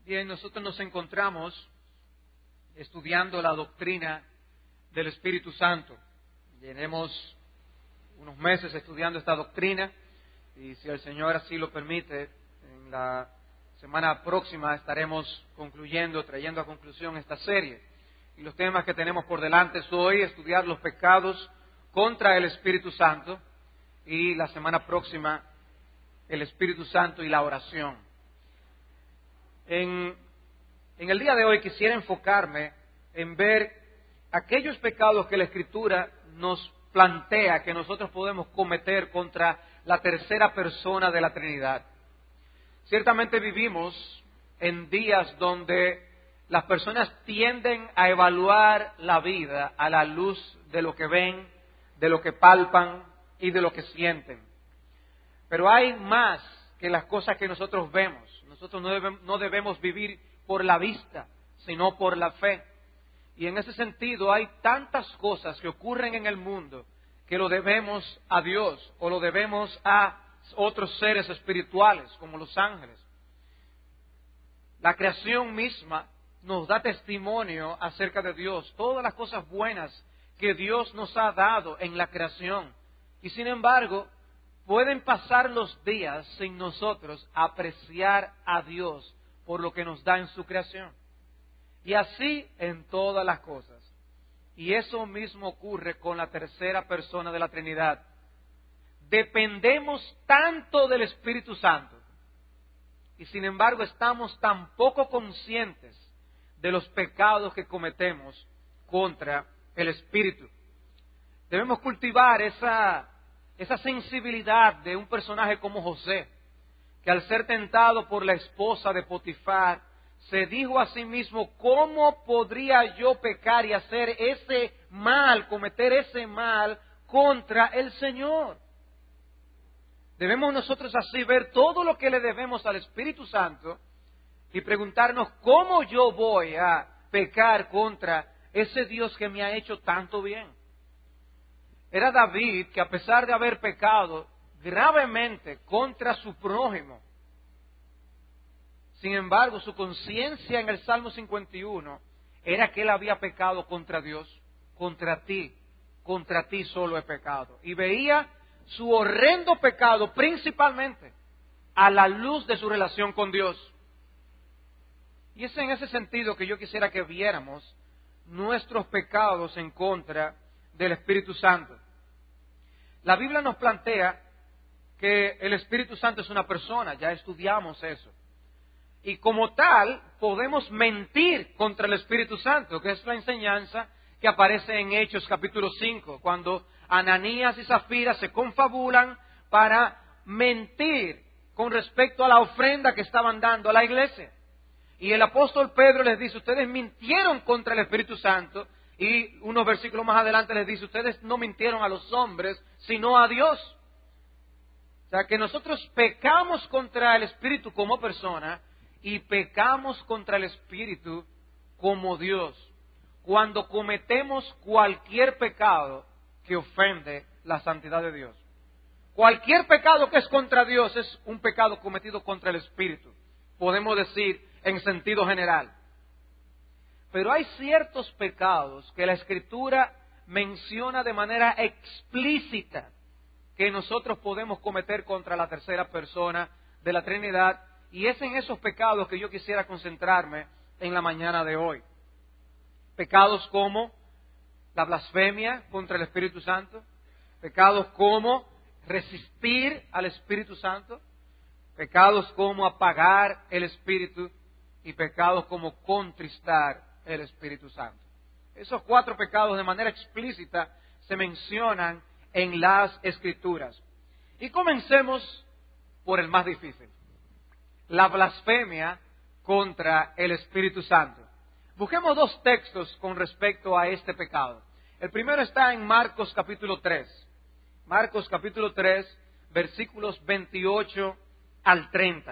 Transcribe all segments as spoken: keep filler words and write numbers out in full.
Bien, nosotros nos encontramos estudiando la doctrina del Espíritu Santo. Tenemos unos meses estudiando esta doctrina y si el Señor así lo permite, en la semana próxima estaremos concluyendo, trayendo a conclusión esta serie. Y los temas que tenemos por delante es hoy estudiar los pecados contra el Espíritu Santo y la semana próxima el Espíritu Santo y la oración. En, en el día de hoy quisiera enfocarme en ver aquellos pecados que la Escritura nos plantea que nosotros podemos cometer contra la tercera persona de la Trinidad. Ciertamente vivimos en días donde las personas tienden a evaluar la vida a la luz de lo que ven, de lo que palpan y de lo que sienten. Pero hay más que las cosas que nosotros vemos. Nosotros no debemos, no debemos vivir por la vista, sino por la fe. Y en ese sentido hay tantas cosas que ocurren en el mundo que lo debemos a Dios o lo debemos a otros seres espirituales como los ángeles. La creación misma nos da testimonio acerca de Dios, todas las cosas buenas que Dios nos ha dado en la creación. Y sin embargo, pueden pasar los días sin nosotros apreciar a Dios por lo que nos da en su creación. Y así en todas las cosas. Y eso mismo ocurre con la tercera persona de la Trinidad. Dependemos tanto del Espíritu Santo y sin embargo estamos tan poco conscientes de los pecados que cometemos contra el Espíritu. Debemos cultivar esa, esa sensibilidad de un personaje como José, que al ser tentado por la esposa de Potifar, se dijo a sí mismo, ¿cómo podría yo pecar y hacer ese mal, cometer ese mal contra el Señor? Debemos nosotros así ver todo lo que le debemos al Espíritu Santo y preguntarnos, ¿cómo yo voy a pecar contra ese Dios que me ha hecho tanto bien? Era David que a pesar de haber pecado gravemente contra su prójimo, sin embargo, su conciencia en el Salmo cincuenta y uno era que él había pecado contra Dios, contra ti, contra ti solo he pecado. Y veía su horrendo pecado principalmente a la luz de su relación con Dios. Y es en ese sentido que yo quisiera que viéramos nuestros pecados en contra del Espíritu Santo. La Biblia nos plantea que el Espíritu Santo es una persona, ya estudiamos eso. Y como tal, podemos mentir contra el Espíritu Santo, que es la enseñanza que aparece en Hechos capítulo cinco, cuando Ananías y Zafira se confabulan para mentir con respecto a la ofrenda que estaban dando a la iglesia. Y el apóstol Pedro les dice, ustedes mintieron contra el Espíritu Santo, y unos versículos más adelante les dice, ustedes no mintieron a los hombres, sino a Dios. O sea, que nosotros pecamos contra el Espíritu como persona, y pecamos contra el Espíritu como Dios, cuando cometemos cualquier pecado que ofende la santidad de Dios. Cualquier pecado que es contra Dios es un pecado cometido contra el Espíritu, podemos decir en sentido general. Pero hay ciertos pecados que la Escritura menciona de manera explícita que nosotros podemos cometer contra la tercera persona de la Trinidad. Y es en esos pecados que yo quisiera concentrarme en la mañana de hoy. Pecados como la blasfemia contra el Espíritu Santo, pecados como resistir al Espíritu Santo, pecados como apagar el Espíritu y pecados como contristar el Espíritu Santo. Esos cuatro pecados de manera explícita se mencionan en las Escrituras. Y comencemos por el más difícil. La blasfemia contra el Espíritu Santo. Busquemos dos textos con respecto a este pecado. El primero está en Marcos capítulo tres. Marcos capítulo tres, versículos veintiocho al treinta.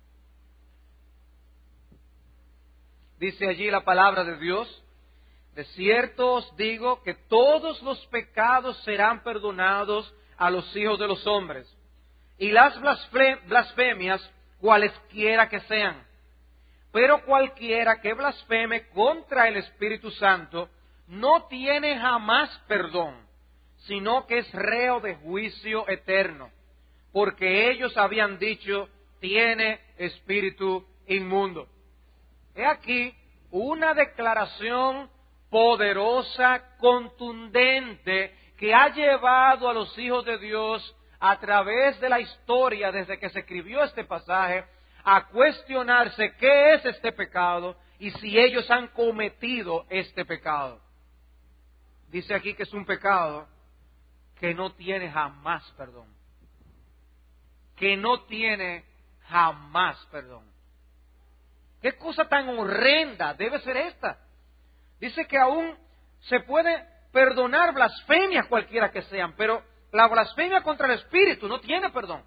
Dice allí la palabra de Dios, de cierto os digo que todos los pecados serán perdonados a los hijos de los hombres, y las blasfemias cualesquiera que sean. Pero cualquiera que blasfeme contra el Espíritu Santo no tiene jamás perdón, sino que es reo de juicio eterno, porque ellos habían dicho, tiene espíritu inmundo. He aquí una declaración poderosa, contundente, que ha llevado a los hijos de Dios a través de la historia, desde que se escribió este pasaje, a cuestionarse qué es este pecado y si ellos han cometido este pecado. Dice aquí que es un pecado que no tiene jamás perdón. Que no tiene jamás perdón. ¿Qué cosa tan horrenda debe ser esta? Dice que aún se puede perdonar blasfemias cualquiera que sean, pero la blasfemia contra el Espíritu no tiene perdón.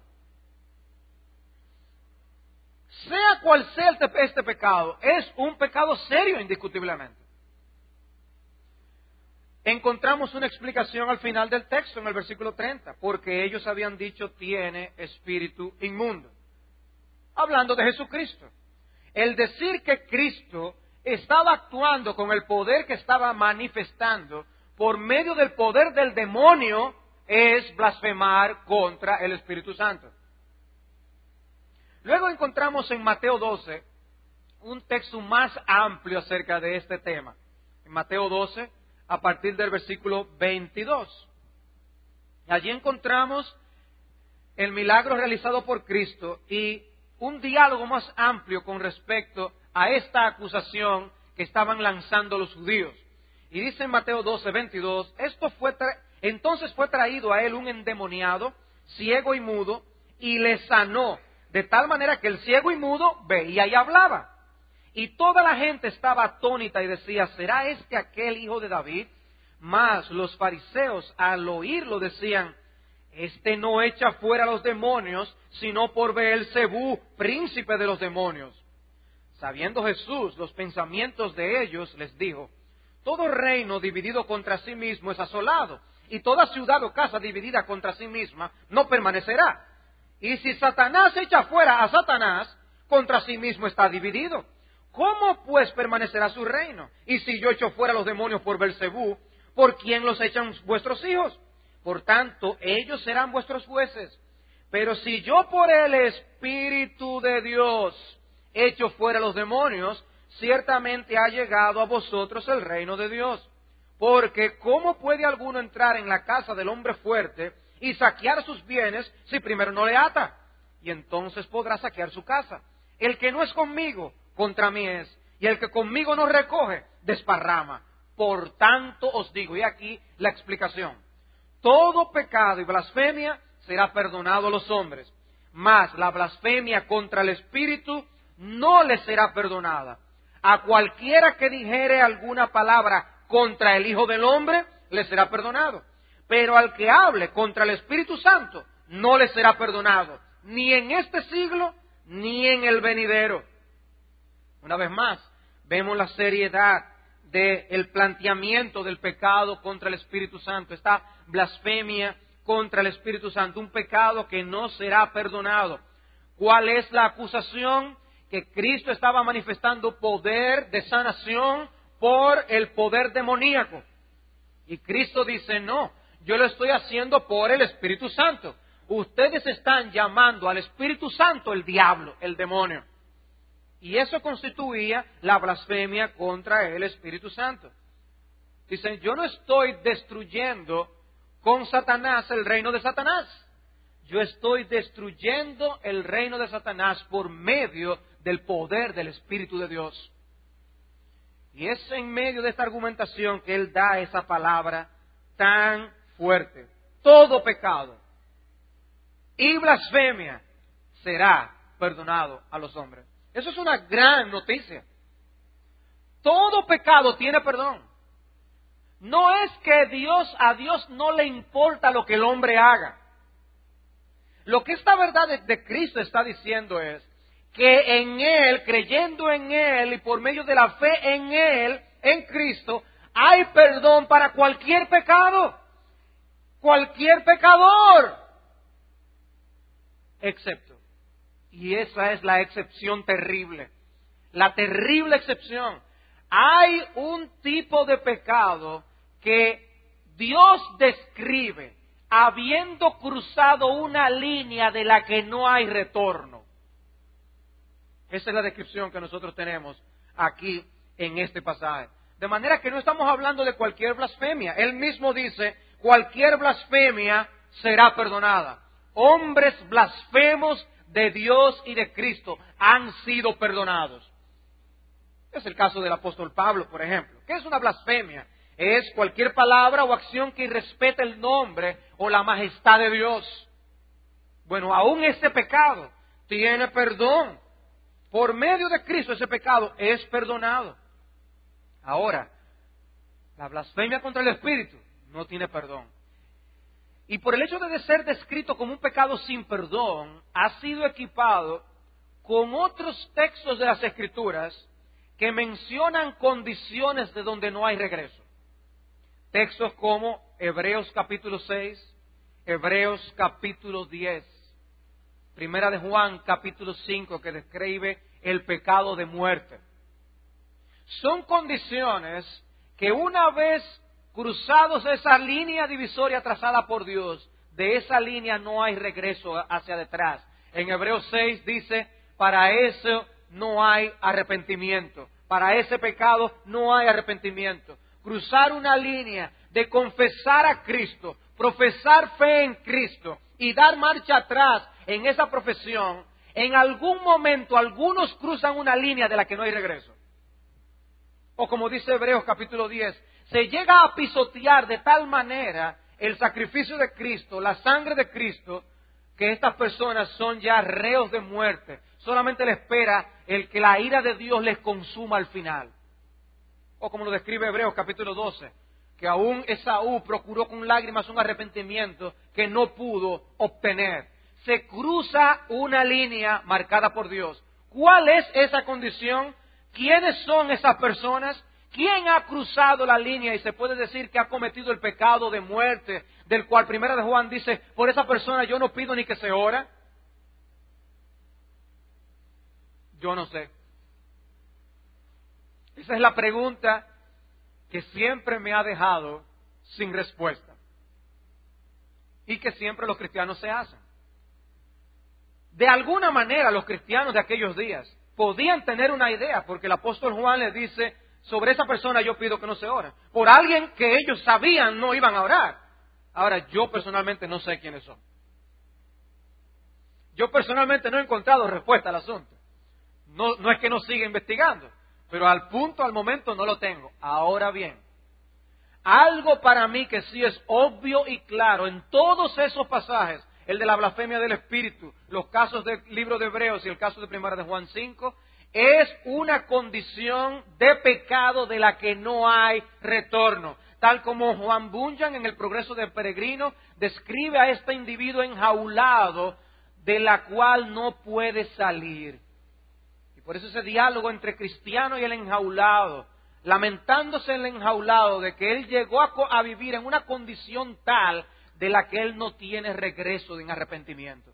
Sea cual sea este pecado, es un pecado serio indiscutiblemente. Encontramos una explicación al final del texto, en el versículo treinta, porque ellos habían dicho, tiene espíritu inmundo. Hablando de Jesucristo. El decir que Cristo estaba actuando con el poder que estaba manifestando por medio del poder del demonio es blasfemar contra el Espíritu Santo. Luego encontramos en Mateo doce un texto más amplio acerca de este tema. En Mateo doce, a partir del versículo veintidós. Allí encontramos el milagro realizado por Cristo y un diálogo más amplio con respecto a esta acusación que estaban lanzando los judíos. Y dice en Mateo doce, veintidós, esto fue tra- entonces fue traído a él un endemoniado, ciego y mudo, y le sanó, de tal manera que el ciego y mudo veía y hablaba. Y toda la gente estaba atónita y decía, ¿será este aquel hijo de David? Mas los fariseos al oírlo decían, este no echa fuera a los demonios, sino por Beelzebú, príncipe de los demonios. Sabiendo Jesús los pensamientos de ellos, les dijo, todo reino dividido contra sí mismo es asolado, y toda ciudad o casa dividida contra sí misma no permanecerá. Y si Satanás echa fuera a Satanás, contra sí mismo está dividido. ¿Cómo pues permanecerá su reino? Y si yo echo fuera a los demonios por Beelzebú, ¿por quién los echan vuestros hijos? Por tanto, ellos serán vuestros jueces. Pero si yo por el Espíritu de Dios echo fuera a los demonios, ciertamente ha llegado a vosotros el reino de Dios. Porque ¿cómo puede alguno entrar en la casa del hombre fuerte y saquear sus bienes si primero no le ata? Y entonces podrá saquear su casa. El que no es conmigo, contra mí es. Y el que conmigo no recoge, desparrama. Por tanto os digo, y aquí la explicación. Todo pecado y blasfemia será perdonado a los hombres, mas la blasfemia contra el Espíritu no le será perdonada. A cualquiera que dijere alguna palabra contra el Hijo del Hombre, le será perdonado. Pero al que hable contra el Espíritu Santo, no le será perdonado, ni en este siglo, ni en el venidero. Una vez más, vemos la seriedad del planteamiento del pecado contra el Espíritu Santo, esta blasfemia contra el Espíritu Santo, un pecado que no será perdonado. ¿Cuál es la acusación? Que Cristo estaba manifestando poder de sanación por el poder demoníaco. Y Cristo dice, no, yo lo estoy haciendo por el Espíritu Santo. Ustedes están llamando al Espíritu Santo el diablo, el demonio. Y eso constituía la blasfemia contra el Espíritu Santo. Dicen, yo no estoy destruyendo con Satanás el reino de Satanás. Yo estoy destruyendo el reino de Satanás por medio del poder del Espíritu de Dios. Y es en medio de esta argumentación que Él da esa palabra tan fuerte. Todo pecado y blasfemia será perdonado a los hombres. Eso es una gran noticia. Todo pecado tiene perdón. No es que Dios, a Dios no le importa lo que el hombre haga. Lo que esta verdad de, de Cristo está diciendo es que en Él, creyendo en Él y por medio de la fe en Él, en Cristo, hay perdón para cualquier pecado, cualquier pecador, excepto, y esa es la excepción terrible, la terrible excepción. Hay un tipo de pecado que Dios describe habiendo cruzado una línea de la que no hay retorno. Esa es la descripción que nosotros tenemos aquí en este pasaje. De manera que no estamos hablando de cualquier blasfemia. Él mismo dice, cualquier blasfemia será perdonada. Hombres blasfemos de Dios y de Cristo han sido perdonados. Es el caso del apóstol Pablo, por ejemplo. ¿Qué es una blasfemia? Es cualquier palabra o acción que irrespete el nombre o la majestad de Dios. Bueno, aún ese pecado tiene perdón. Por medio de Cristo ese pecado es perdonado. Ahora, la blasfemia contra el Espíritu no tiene perdón. Y por el hecho de ser descrito como un pecado sin perdón, ha sido equipado con otros textos de las Escrituras que mencionan condiciones de donde no hay regreso. Textos como Hebreos capítulo seis, Hebreos capítulo diez, Primera de Juan capítulo cinco, que describe el pecado de muerte. Son condiciones que una vez cruzados esa línea divisoria trazada por Dios, de esa línea no hay regreso hacia detrás. En Hebreos seis dice, para eso no hay arrepentimiento. Para ese pecado no hay arrepentimiento. Cruzar una línea de confesar a Cristo, profesar fe en Cristo y dar marcha atrás en esa profesión, en algún momento algunos cruzan una línea de la que no hay regreso. O como dice Hebreos capítulo diez, se llega a pisotear de tal manera el sacrificio de Cristo, la sangre de Cristo, que estas personas son ya reos de muerte. Solamente le espera el que la ira de Dios les consuma al final. O como lo describe Hebreos capítulo doce, que aún Esaú procuró con lágrimas un arrepentimiento que no pudo obtener. Se cruza una línea marcada por Dios. ¿Cuál es esa condición? ¿Quiénes son esas personas? ¿Quién ha cruzado la línea y se puede decir que ha cometido el pecado de muerte, del cual Primera de Juan dice, por esa persona yo no pido ni que se ora? Yo no sé. Esa es la pregunta que siempre me ha dejado sin respuesta y que siempre los cristianos se hacen. De alguna manera los cristianos de aquellos días podían tener una idea, porque el apóstol Juan les dice, sobre esa persona yo pido que no se ore. Por alguien que ellos sabían no iban a orar. Ahora, yo personalmente no sé quiénes son. Yo personalmente no he encontrado respuesta al asunto. No, no es que no siga investigando, pero al punto, al momento no lo tengo. Ahora bien, algo para mí que sí es obvio y claro en todos esos pasajes, el de la blasfemia del Espíritu, los casos del libro de Hebreos y el caso de Primera de Juan cinco, es una condición de pecado de la que no hay retorno. Tal como Juan Bunyan en el Progreso del Peregrino describe a este individuo enjaulado de la cual no puede salir. Y por eso ese diálogo entre cristiano y el enjaulado, lamentándose el enjaulado de que él llegó a, a vivir en una condición tal de la que él no tiene regreso en arrepentimiento.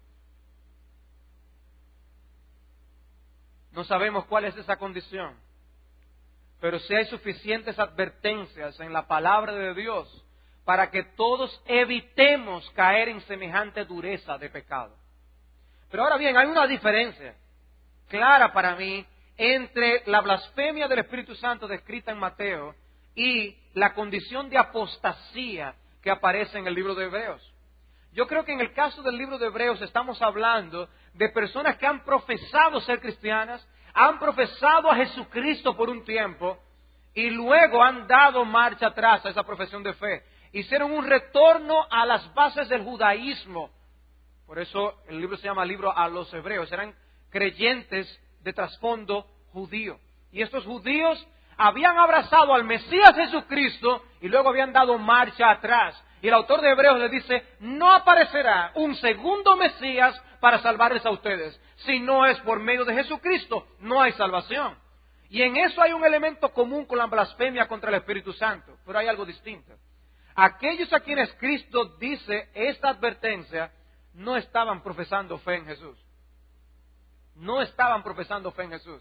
No sabemos cuál es esa condición, pero sí hay suficientes advertencias en la palabra de Dios para que todos evitemos caer en semejante dureza de pecado. Pero ahora bien, hay una diferencia clara para mí entre la blasfemia del Espíritu Santo descrita en Mateo y la condición de apostasía que aparece en el libro de Hebreos. Yo creo que en el caso del libro de Hebreos estamos hablando de personas que han profesado ser cristianas, han profesado a Jesucristo por un tiempo y luego han dado marcha atrás a esa profesión de fe. Hicieron un retorno a las bases del judaísmo. Por eso el libro se llama Libro a los Hebreos. Eran creyentes de trasfondo judío. Y estos judíos habían abrazado al Mesías Jesucristo y luego habían dado marcha atrás. Y el autor de Hebreos le dice, no aparecerá un segundo Mesías para salvarles a ustedes. Si no es por medio de Jesucristo, no hay salvación. Y en eso hay un elemento común con la blasfemia contra el Espíritu Santo. Pero hay algo distinto. Aquellos a quienes Cristo dice esta advertencia, no estaban profesando fe en Jesús. No estaban profesando fe en Jesús.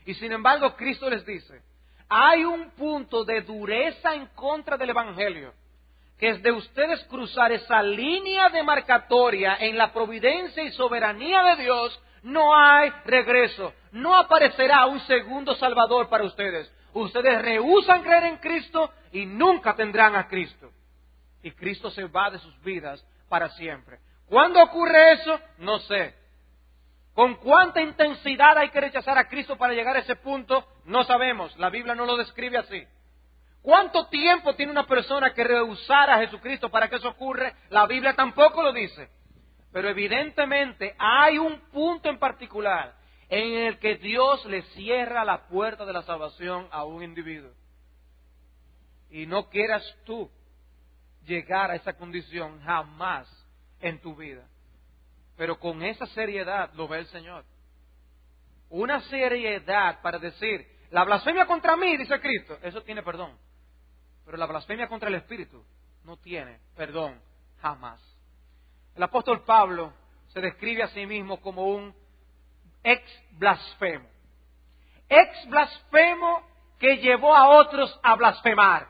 Y sin embargo, Cristo les dice, hay un punto de dureza en contra del Evangelio, que es de ustedes cruzar esa línea demarcatoria en la providencia y soberanía de Dios, no hay regreso. No aparecerá un segundo Salvador para ustedes. Ustedes rehúsan creer en Cristo y nunca tendrán a Cristo. Y Cristo se va de sus vidas para siempre. ¿Cuándo ocurre eso? No sé. ¿Con cuánta intensidad hay que rechazar a Cristo para llegar a ese punto? No sabemos. La Biblia no lo describe así. ¿Cuánto tiempo tiene una persona que rehusar a Jesucristo para que eso ocurra? La Biblia tampoco lo dice. Pero evidentemente hay un punto en particular en el que Dios le cierra la puerta de la salvación a un individuo. Y no quieras tú llegar a esa condición jamás en tu vida. Pero con esa seriedad lo ve el Señor. Una seriedad para decir, la blasfemia contra mí, dice Cristo, eso tiene perdón. Pero la blasfemia contra el Espíritu no tiene perdón jamás. El apóstol Pablo se describe a sí mismo como un ex blasfemo. Ex blasfemo que llevó a otros a blasfemar.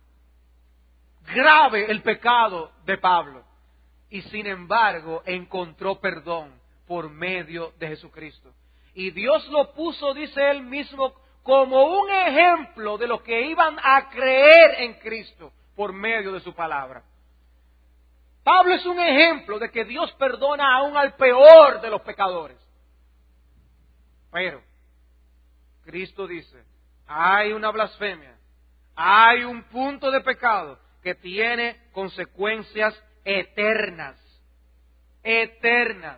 Grave el pecado de Pablo. Y sin embargo encontró perdón por medio de Jesucristo. Y Dios lo puso, dice él mismo, como un ejemplo de los que iban a creer en Cristo por medio de su palabra. Pablo es un ejemplo de que Dios perdona aún al peor de los pecadores. Pero Cristo dice, hay una blasfemia, hay un punto de pecado que tiene consecuencias eternas. Eternas.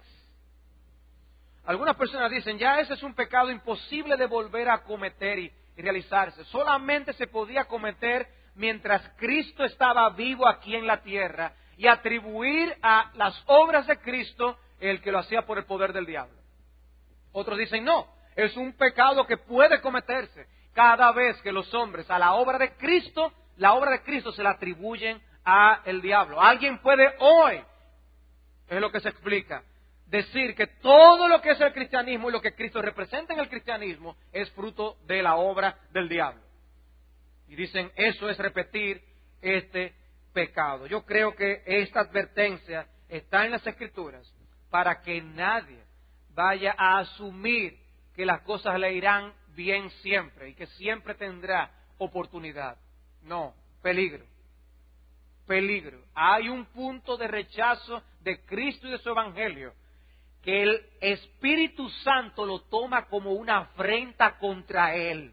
Algunas personas dicen, ya ese es un pecado imposible de volver a cometer y, y realizarse. Solamente se podía cometer mientras Cristo estaba vivo aquí en la tierra y atribuir a las obras de Cristo el que lo hacía por el poder del diablo. Otros dicen, no, es un pecado que puede cometerse cada vez que los hombres a la obra de Cristo, la obra de Cristo se la atribuyen a el diablo. Alguien puede hoy, es lo que se explica, decir que todo lo que es el cristianismo y lo que Cristo representa en el cristianismo es fruto de la obra del diablo. Y dicen, eso es repetir este pecado. Yo creo que esta advertencia está en las Escrituras para que nadie vaya a asumir que las cosas le irán bien siempre y que siempre tendrá oportunidad. No, peligro. Peligro. Hay un punto de rechazo de Cristo y de su Evangelio que el Espíritu Santo lo toma como una afrenta contra Él.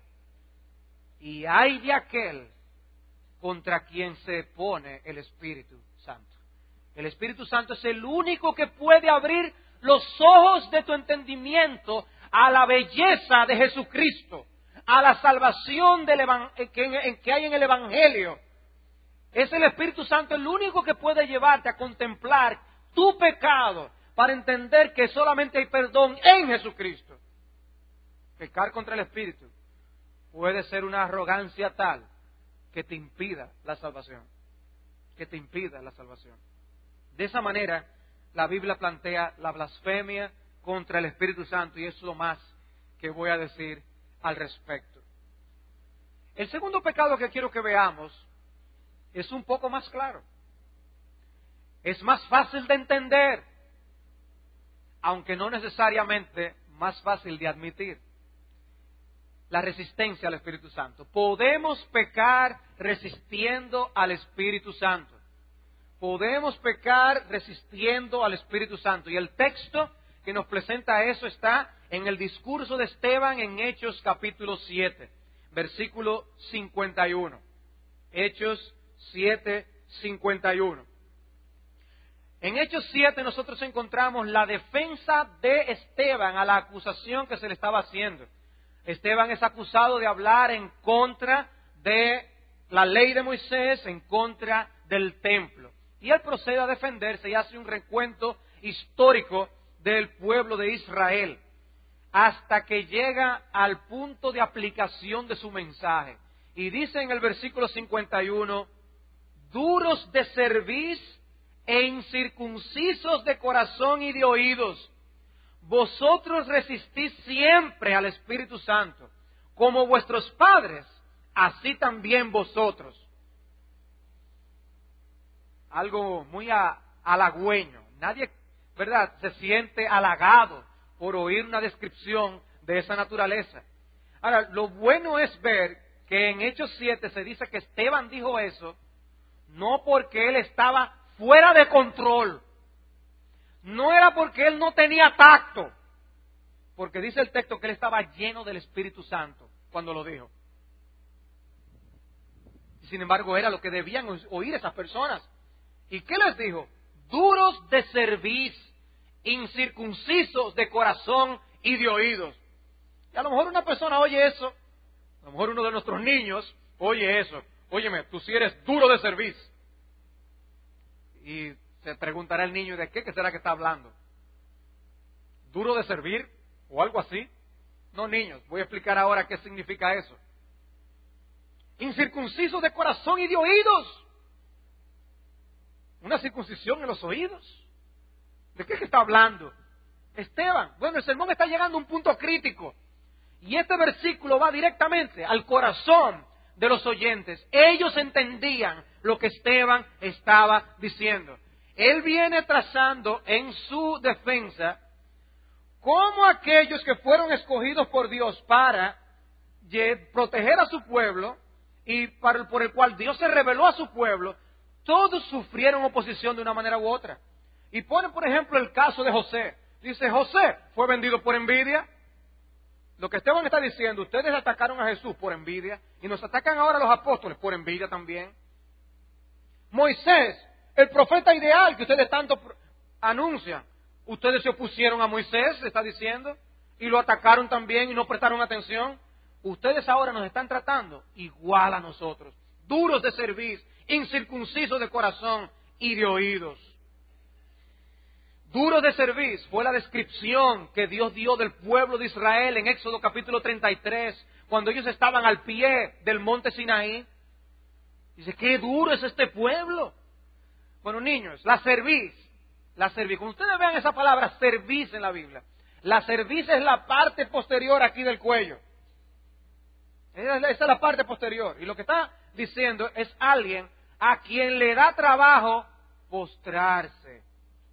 Y hay de aquel contra quien se pone el Espíritu Santo. El Espíritu Santo es el único que puede abrir los ojos de tu entendimiento a la belleza de Jesucristo, a la salvación del que, que hay en el Evangelio. Es el Espíritu Santo el único que puede llevarte a contemplar tu pecado para entender que solamente hay perdón en Jesucristo. Pecar contra el Espíritu puede ser una arrogancia tal que te impida la salvación, que te impida la salvación. De esa manera, la Biblia plantea la blasfemia contra el Espíritu Santo y es lo más que voy a decir al respecto. El segundo pecado que quiero que veamos es un poco más claro. Es más fácil de entender, aunque no necesariamente más fácil de admitir. La resistencia al Espíritu Santo. Podemos pecar resistiendo al Espíritu Santo. Podemos pecar resistiendo al Espíritu Santo. Y el texto que nos presenta eso está en el discurso de Esteban en Hechos capítulo siete, versículo cincuenta y uno. Hechos siete, cincuenta y uno. En Hechos siete nosotros encontramos la defensa de Esteban a la acusación que se le estaba haciendo. Esteban es acusado de hablar en contra de la ley de Moisés, en contra del templo. Y él procede a defenderse y hace un recuento histórico del pueblo de Israel, hasta que llega al punto de aplicación de su mensaje. Y dice en el versículo cincuenta y uno, duros de cerviz e incircuncisos de corazón y de oídos, vosotros resistís siempre al Espíritu Santo, como vuestros padres, así también vosotros. Algo muy a, halagüeño. Nadie, ¿verdad?, se siente halagado por oír una descripción de esa naturaleza. Ahora, lo bueno es ver que en Hechos siete se dice que Esteban dijo eso, no porque él estaba fuera de control, no era porque él no tenía tacto, porque dice el texto que él estaba lleno del Espíritu Santo cuando lo dijo. Y sin embargo, era lo que debían oír esas personas. ¿Y qué les dijo? Duros de cerviz, incircuncisos de corazón y de oídos. Y a lo mejor una persona oye eso, a lo mejor uno de nuestros niños oye eso. Óyeme, tú sí eres duro de cerviz. Y se preguntará el niño, ¿de qué, qué será que está hablando? ¿Duro de servir? ¿O algo así? No, niños, voy a explicar ahora qué significa eso. Incircuncisos de corazón y de oídos. Una circuncisión en los oídos. ¿De qué es que está hablando Esteban? Bueno, el sermón está llegando a un punto crítico. Y este versículo va directamente al corazón de los oyentes. Ellos entendían lo que Esteban estaba diciendo. Él viene trazando en su defensa cómo aquellos que fueron escogidos por Dios para proteger a su pueblo y para, por el cual Dios se reveló a su pueblo, todos sufrieron oposición de una manera u otra. Y pone, por ejemplo, el caso de José. Dice, José fue vendido por envidia. Lo que Esteban está diciendo, ustedes atacaron a Jesús por envidia y nos atacan ahora los apóstoles por envidia también. Moisés, el profeta ideal que ustedes tanto anuncian, ustedes se opusieron a Moisés, se está diciendo, y lo atacaron también y no prestaron atención. Ustedes ahora nos están tratando igual a nosotros, duros de cerviz, incircuncisos de corazón y de oídos. Duros de cerviz fue la descripción que Dios dio del pueblo de Israel en Éxodo capítulo treinta y tres, cuando ellos estaban al pie del monte Sinaí. Dice, qué duro es este pueblo. Bueno, niños, la cerviz, la cerviz, cuando ustedes vean esa palabra cerviz en la Biblia, la cerviz es la parte posterior aquí del cuello. Esa es la parte posterior. Y lo que está diciendo es alguien a quien le da trabajo postrarse.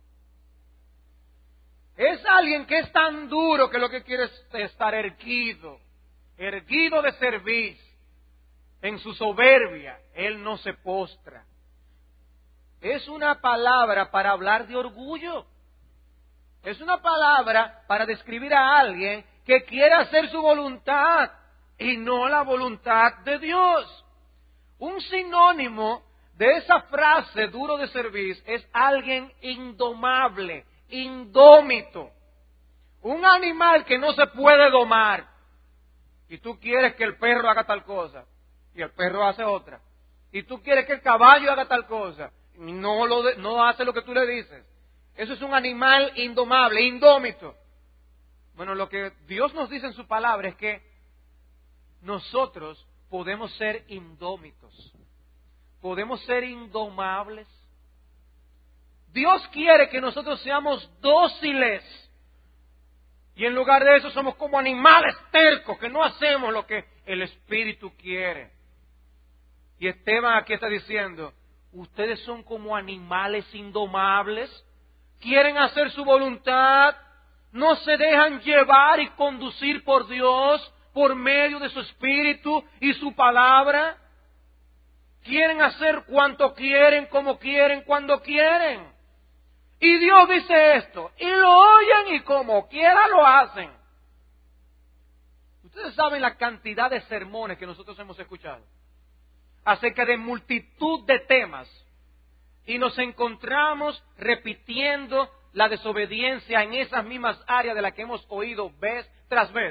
Es alguien que es tan duro que lo que quiere es estar erguido, erguido de cerviz. En su soberbia, él no se postra. Es una palabra para hablar de orgullo. Es una palabra para describir a alguien que quiere hacer su voluntad y no la voluntad de Dios. Un sinónimo de esa frase duro de cerviz es alguien indomable, indómito. Un animal que no se puede domar. Y tú quieres que el perro haga tal cosa y el perro hace otra. Y tú quieres que el caballo haga tal cosa y no, lo de, no hace lo que tú le dices. Eso es un animal indomable, indómito. Bueno, lo que Dios nos dice en su palabra es que nosotros podemos ser indómitos. Podemos ser indomables. Dios quiere que nosotros seamos dóciles. Y en lugar de eso somos como animales tercos, que no hacemos lo que el Espíritu quiere. Y Esteban aquí está diciendo, ustedes son como animales indomables, quieren hacer su voluntad, no se dejan llevar y conducir por Dios, por medio de su Espíritu y su palabra. Quieren hacer cuanto quieren, como quieren, cuando quieren. Y Dios dice esto, y lo oyen y como quiera lo hacen. Ustedes saben la cantidad de sermones que nosotros hemos escuchado acerca de multitud de temas y nos encontramos repitiendo la desobediencia en esas mismas áreas de las que hemos oído vez tras vez.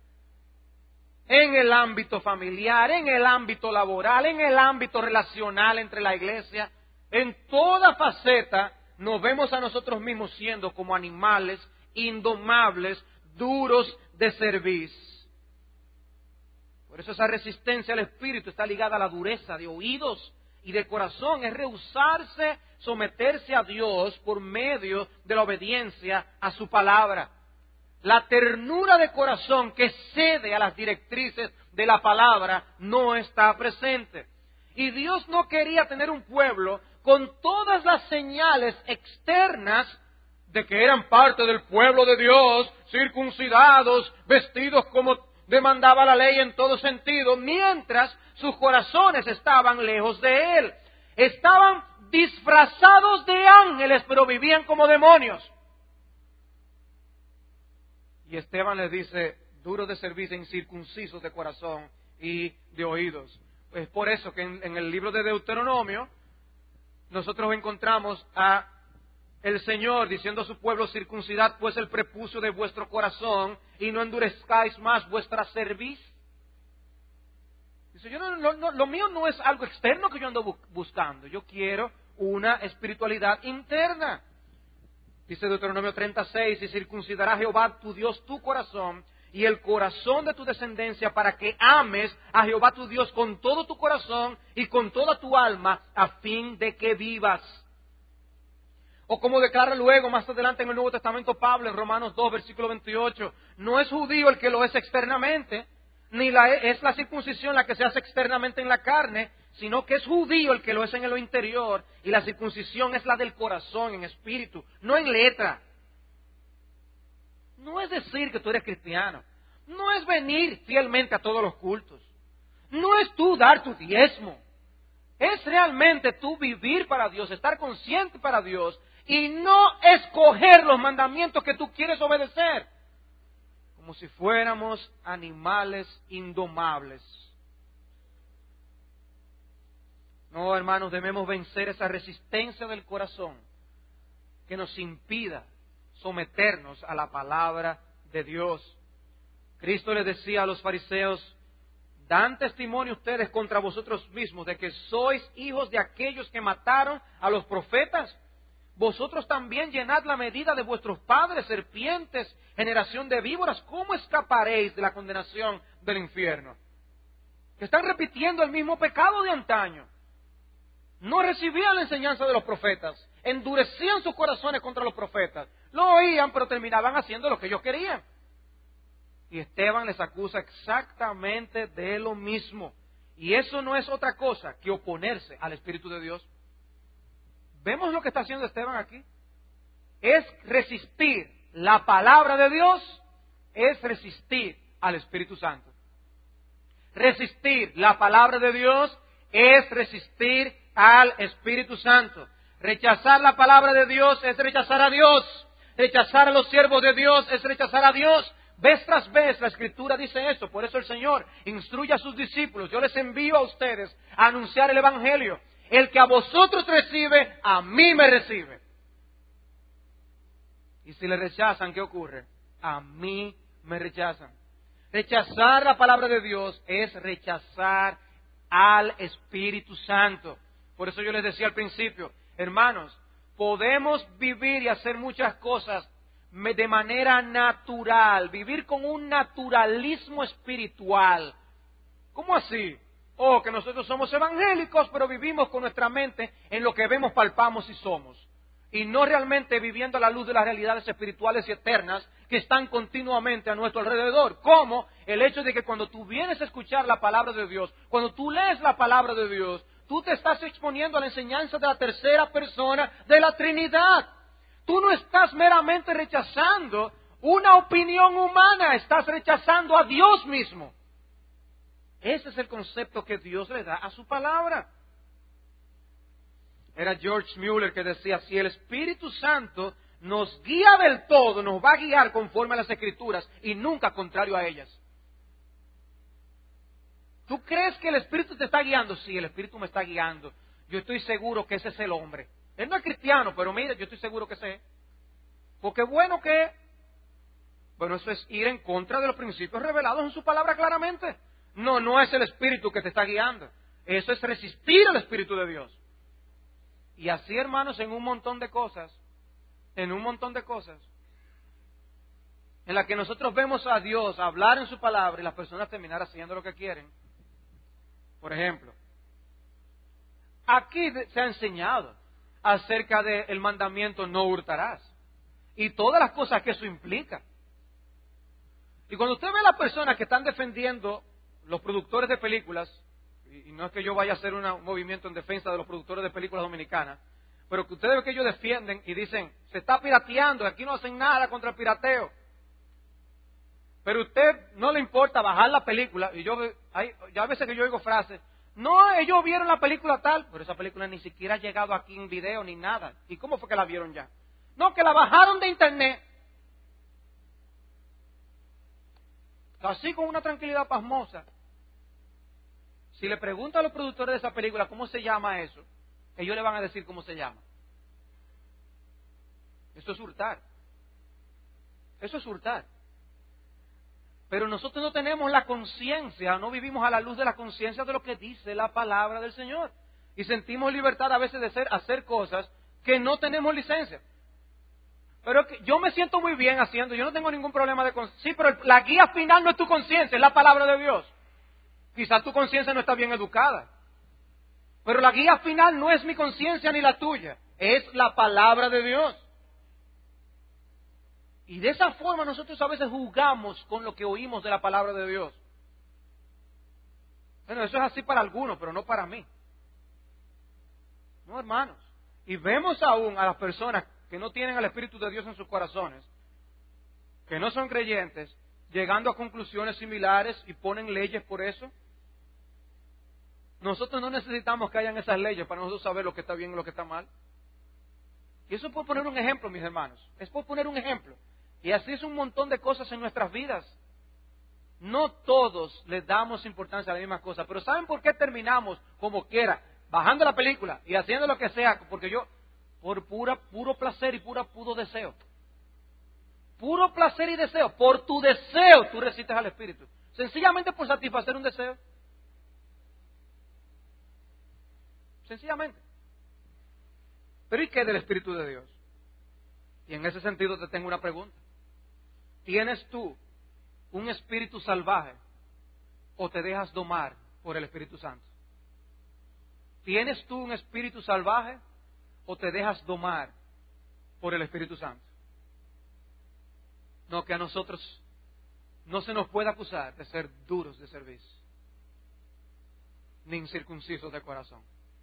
En el ámbito familiar, en el ámbito laboral, en el ámbito relacional entre la iglesia, en toda faceta nos vemos a nosotros mismos siendo como animales indomables, duros de cerviz. Por eso esa resistencia al Espíritu está ligada a la dureza de oídos y de corazón. Es rehusarse, someterse a Dios por medio de la obediencia a su palabra. la ternura de corazón que cede a las directrices de la palabra no está presente. Y Dios no quería tener un pueblo con todas las señales externas de que eran parte del pueblo de Dios, circuncidados, vestidos como demandaba la ley en todo sentido, mientras sus corazones estaban lejos de Él. Estaban disfrazados de ángeles, pero vivían como demonios. Y Esteban les dice, duros de servicio, incircuncisos de corazón y de oídos. Es por eso que en, en el libro de Deuteronomio nosotros encontramos a el Señor diciendo a su pueblo, circuncidad pues el prepucio de vuestro corazón y no endurezcáis más vuestra cerviz. Dice, yo no, no, no, lo mío no es algo externo que yo ando bu- buscando, yo quiero una espiritualidad interna. Dice Deuteronomio treinta y seis, y circuncidará Jehová tu Dios tu corazón y el corazón de tu descendencia para que ames a Jehová tu Dios con todo tu corazón y con toda tu alma a fin de que vivas. O como declara luego más adelante en el Nuevo Testamento Pablo en Romanos dos versículo veintiocho, no es judío el que lo es externamente, ni la, es la circuncisión la que se hace externamente en la carne, sino que es judío el que lo es en lo interior, y la circuncisión es la del corazón, en espíritu, no en letra. No es decir que tú eres cristiano, no es venir fielmente a todos los cultos, no es tú dar tu diezmo, es realmente tú vivir para Dios, estar consciente para Dios, y no escoger los mandamientos que tú quieres obedecer, como si fuéramos animales indomables. No, hermanos, debemos vencer esa resistencia del corazón que nos impida someternos a la palabra de Dios. Cristo les decía a los fariseos, dan testimonio ustedes contra vosotros mismos de que sois hijos de aquellos que mataron a los profetas. Vosotros también llenad la medida de vuestros padres, serpientes, generación de víboras. ¿Cómo escaparéis de la condenación del infierno? Están repitiendo el mismo pecado de antaño. No recibían la enseñanza de los profetas, endurecían sus corazones contra los profetas, lo oían pero terminaban haciendo lo que ellos querían. Y Esteban les acusa exactamente de lo mismo. Y eso no es otra cosa que oponerse al Espíritu de Dios. ¿Vemos lo que está haciendo Esteban aquí? Es resistir la palabra de Dios, es resistir al Espíritu Santo. Resistir la palabra de Dios es resistir al Espíritu Santo. Rechazar la palabra de Dios es rechazar a Dios. Rechazar a los siervos de Dios es rechazar a Dios. Vez tras vez la Escritura dice esto. Por eso el Señor instruye a sus discípulos. Yo les envío a ustedes a anunciar el Evangelio. El que a vosotros recibe, a mí me recibe. Y si le rechazan, ¿qué ocurre? A mí me rechazan. Rechazar la palabra de Dios es rechazar al Espíritu Santo. Por eso yo les decía al principio, hermanos, podemos vivir y hacer muchas cosas de manera natural, vivir con un naturalismo espiritual. ¿Cómo así? Oh, que nosotros somos evangélicos, pero vivimos con nuestra mente en lo que vemos, palpamos y somos. Y no realmente viviendo a la luz de las realidades espirituales y eternas que están continuamente a nuestro alrededor. Como el hecho de que cuando tú vienes a escuchar la palabra de Dios, cuando tú lees la palabra de Dios, tú te estás exponiendo a la enseñanza de la tercera persona de la Trinidad. Tú no estás meramente rechazando una opinión humana, estás rechazando a Dios mismo. Ese es el concepto que Dios le da a su palabra. Era George Mueller que decía, si el Espíritu Santo nos guía del todo, nos va a guiar conforme a las Escrituras y nunca contrario a ellas. ¿Tú crees que el Espíritu te está guiando? Sí, el Espíritu me está guiando. Yo estoy seguro que ese es el hombre. Él no es cristiano, pero mira, yo estoy seguro que ese es. Porque bueno que... Bueno, eso es ir en contra de los principios revelados en su palabra claramente. No, no es el Espíritu que te está guiando. Eso es resistir al Espíritu de Dios. Y así, hermanos, en un montón de cosas, en un montón de cosas, en las que nosotros vemos a Dios hablar en su palabra y las personas terminar haciendo lo que quieren. Por ejemplo, aquí se ha enseñado acerca del mandamiento no hurtarás y todas las cosas que eso implica. Y cuando usted ve a las personas que están defendiendo los productores de películas, y no es que yo vaya a hacer una, un movimiento en defensa de los productores de películas dominicanas, pero que ustedes ven que ellos defienden y dicen, se está pirateando, aquí no hacen nada contra el pirateo. Pero a usted no le importa bajar la película, y yo hay, ya a veces que yo oigo frases, no, ellos vieron la película tal, pero esa película ni siquiera ha llegado aquí en video ni nada. ¿Y cómo fue que la vieron ya? No, que la bajaron de internet. Así con una tranquilidad pasmosa. Si le pregunta a los productores de esa película cómo se llama eso, ellos le van a decir cómo se llama. Eso es hurtar. Eso es hurtar. Pero nosotros no tenemos la conciencia, no vivimos a la luz de la conciencia de lo que dice la palabra del Señor. Y sentimos libertad a veces de hacer, hacer cosas que no tenemos licencia. Pero que yo me siento muy bien haciendo, yo no tengo ningún problema de conciencia. Sí, pero la guía final no es tu conciencia, es la palabra de Dios. Quizás tu conciencia no está bien educada. Pero la guía final no es mi conciencia ni la tuya, es la palabra de Dios. Y de esa forma nosotros a veces jugamos con lo que oímos de la palabra de Dios. Bueno, eso es así para algunos, pero no para mí. No, hermanos. Y vemos aún a las personas que no tienen al Espíritu de Dios en sus corazones, que no son creyentes, llegando a conclusiones similares y ponen leyes por eso. Nosotros no necesitamos que hayan esas leyes para nosotros saber lo que está bien y lo que está mal. Y eso es por poner un ejemplo, mis hermanos. Es por poner un ejemplo. Y así es un montón de cosas en nuestras vidas. No todos les damos importancia a las mismas cosas. Pero ¿saben por qué terminamos como quiera? Bajando la película y haciendo lo que sea. Porque yo, por pura, puro placer y pura, puro deseo. Puro placer y deseo. Por tu deseo tú resistes al Espíritu. Sencillamente por satisfacer un deseo. Sencillamente. Pero ¿y qué del Espíritu de Dios? Y en ese sentido te tengo una pregunta. ¿Tienes tú un espíritu salvaje o te dejas domar por el Espíritu Santo? ¿Tienes tú un espíritu salvaje o te dejas domar por el Espíritu Santo? No, que a nosotros no se nos puede acusar de ser duros de servicio, ni incircuncisos de corazón.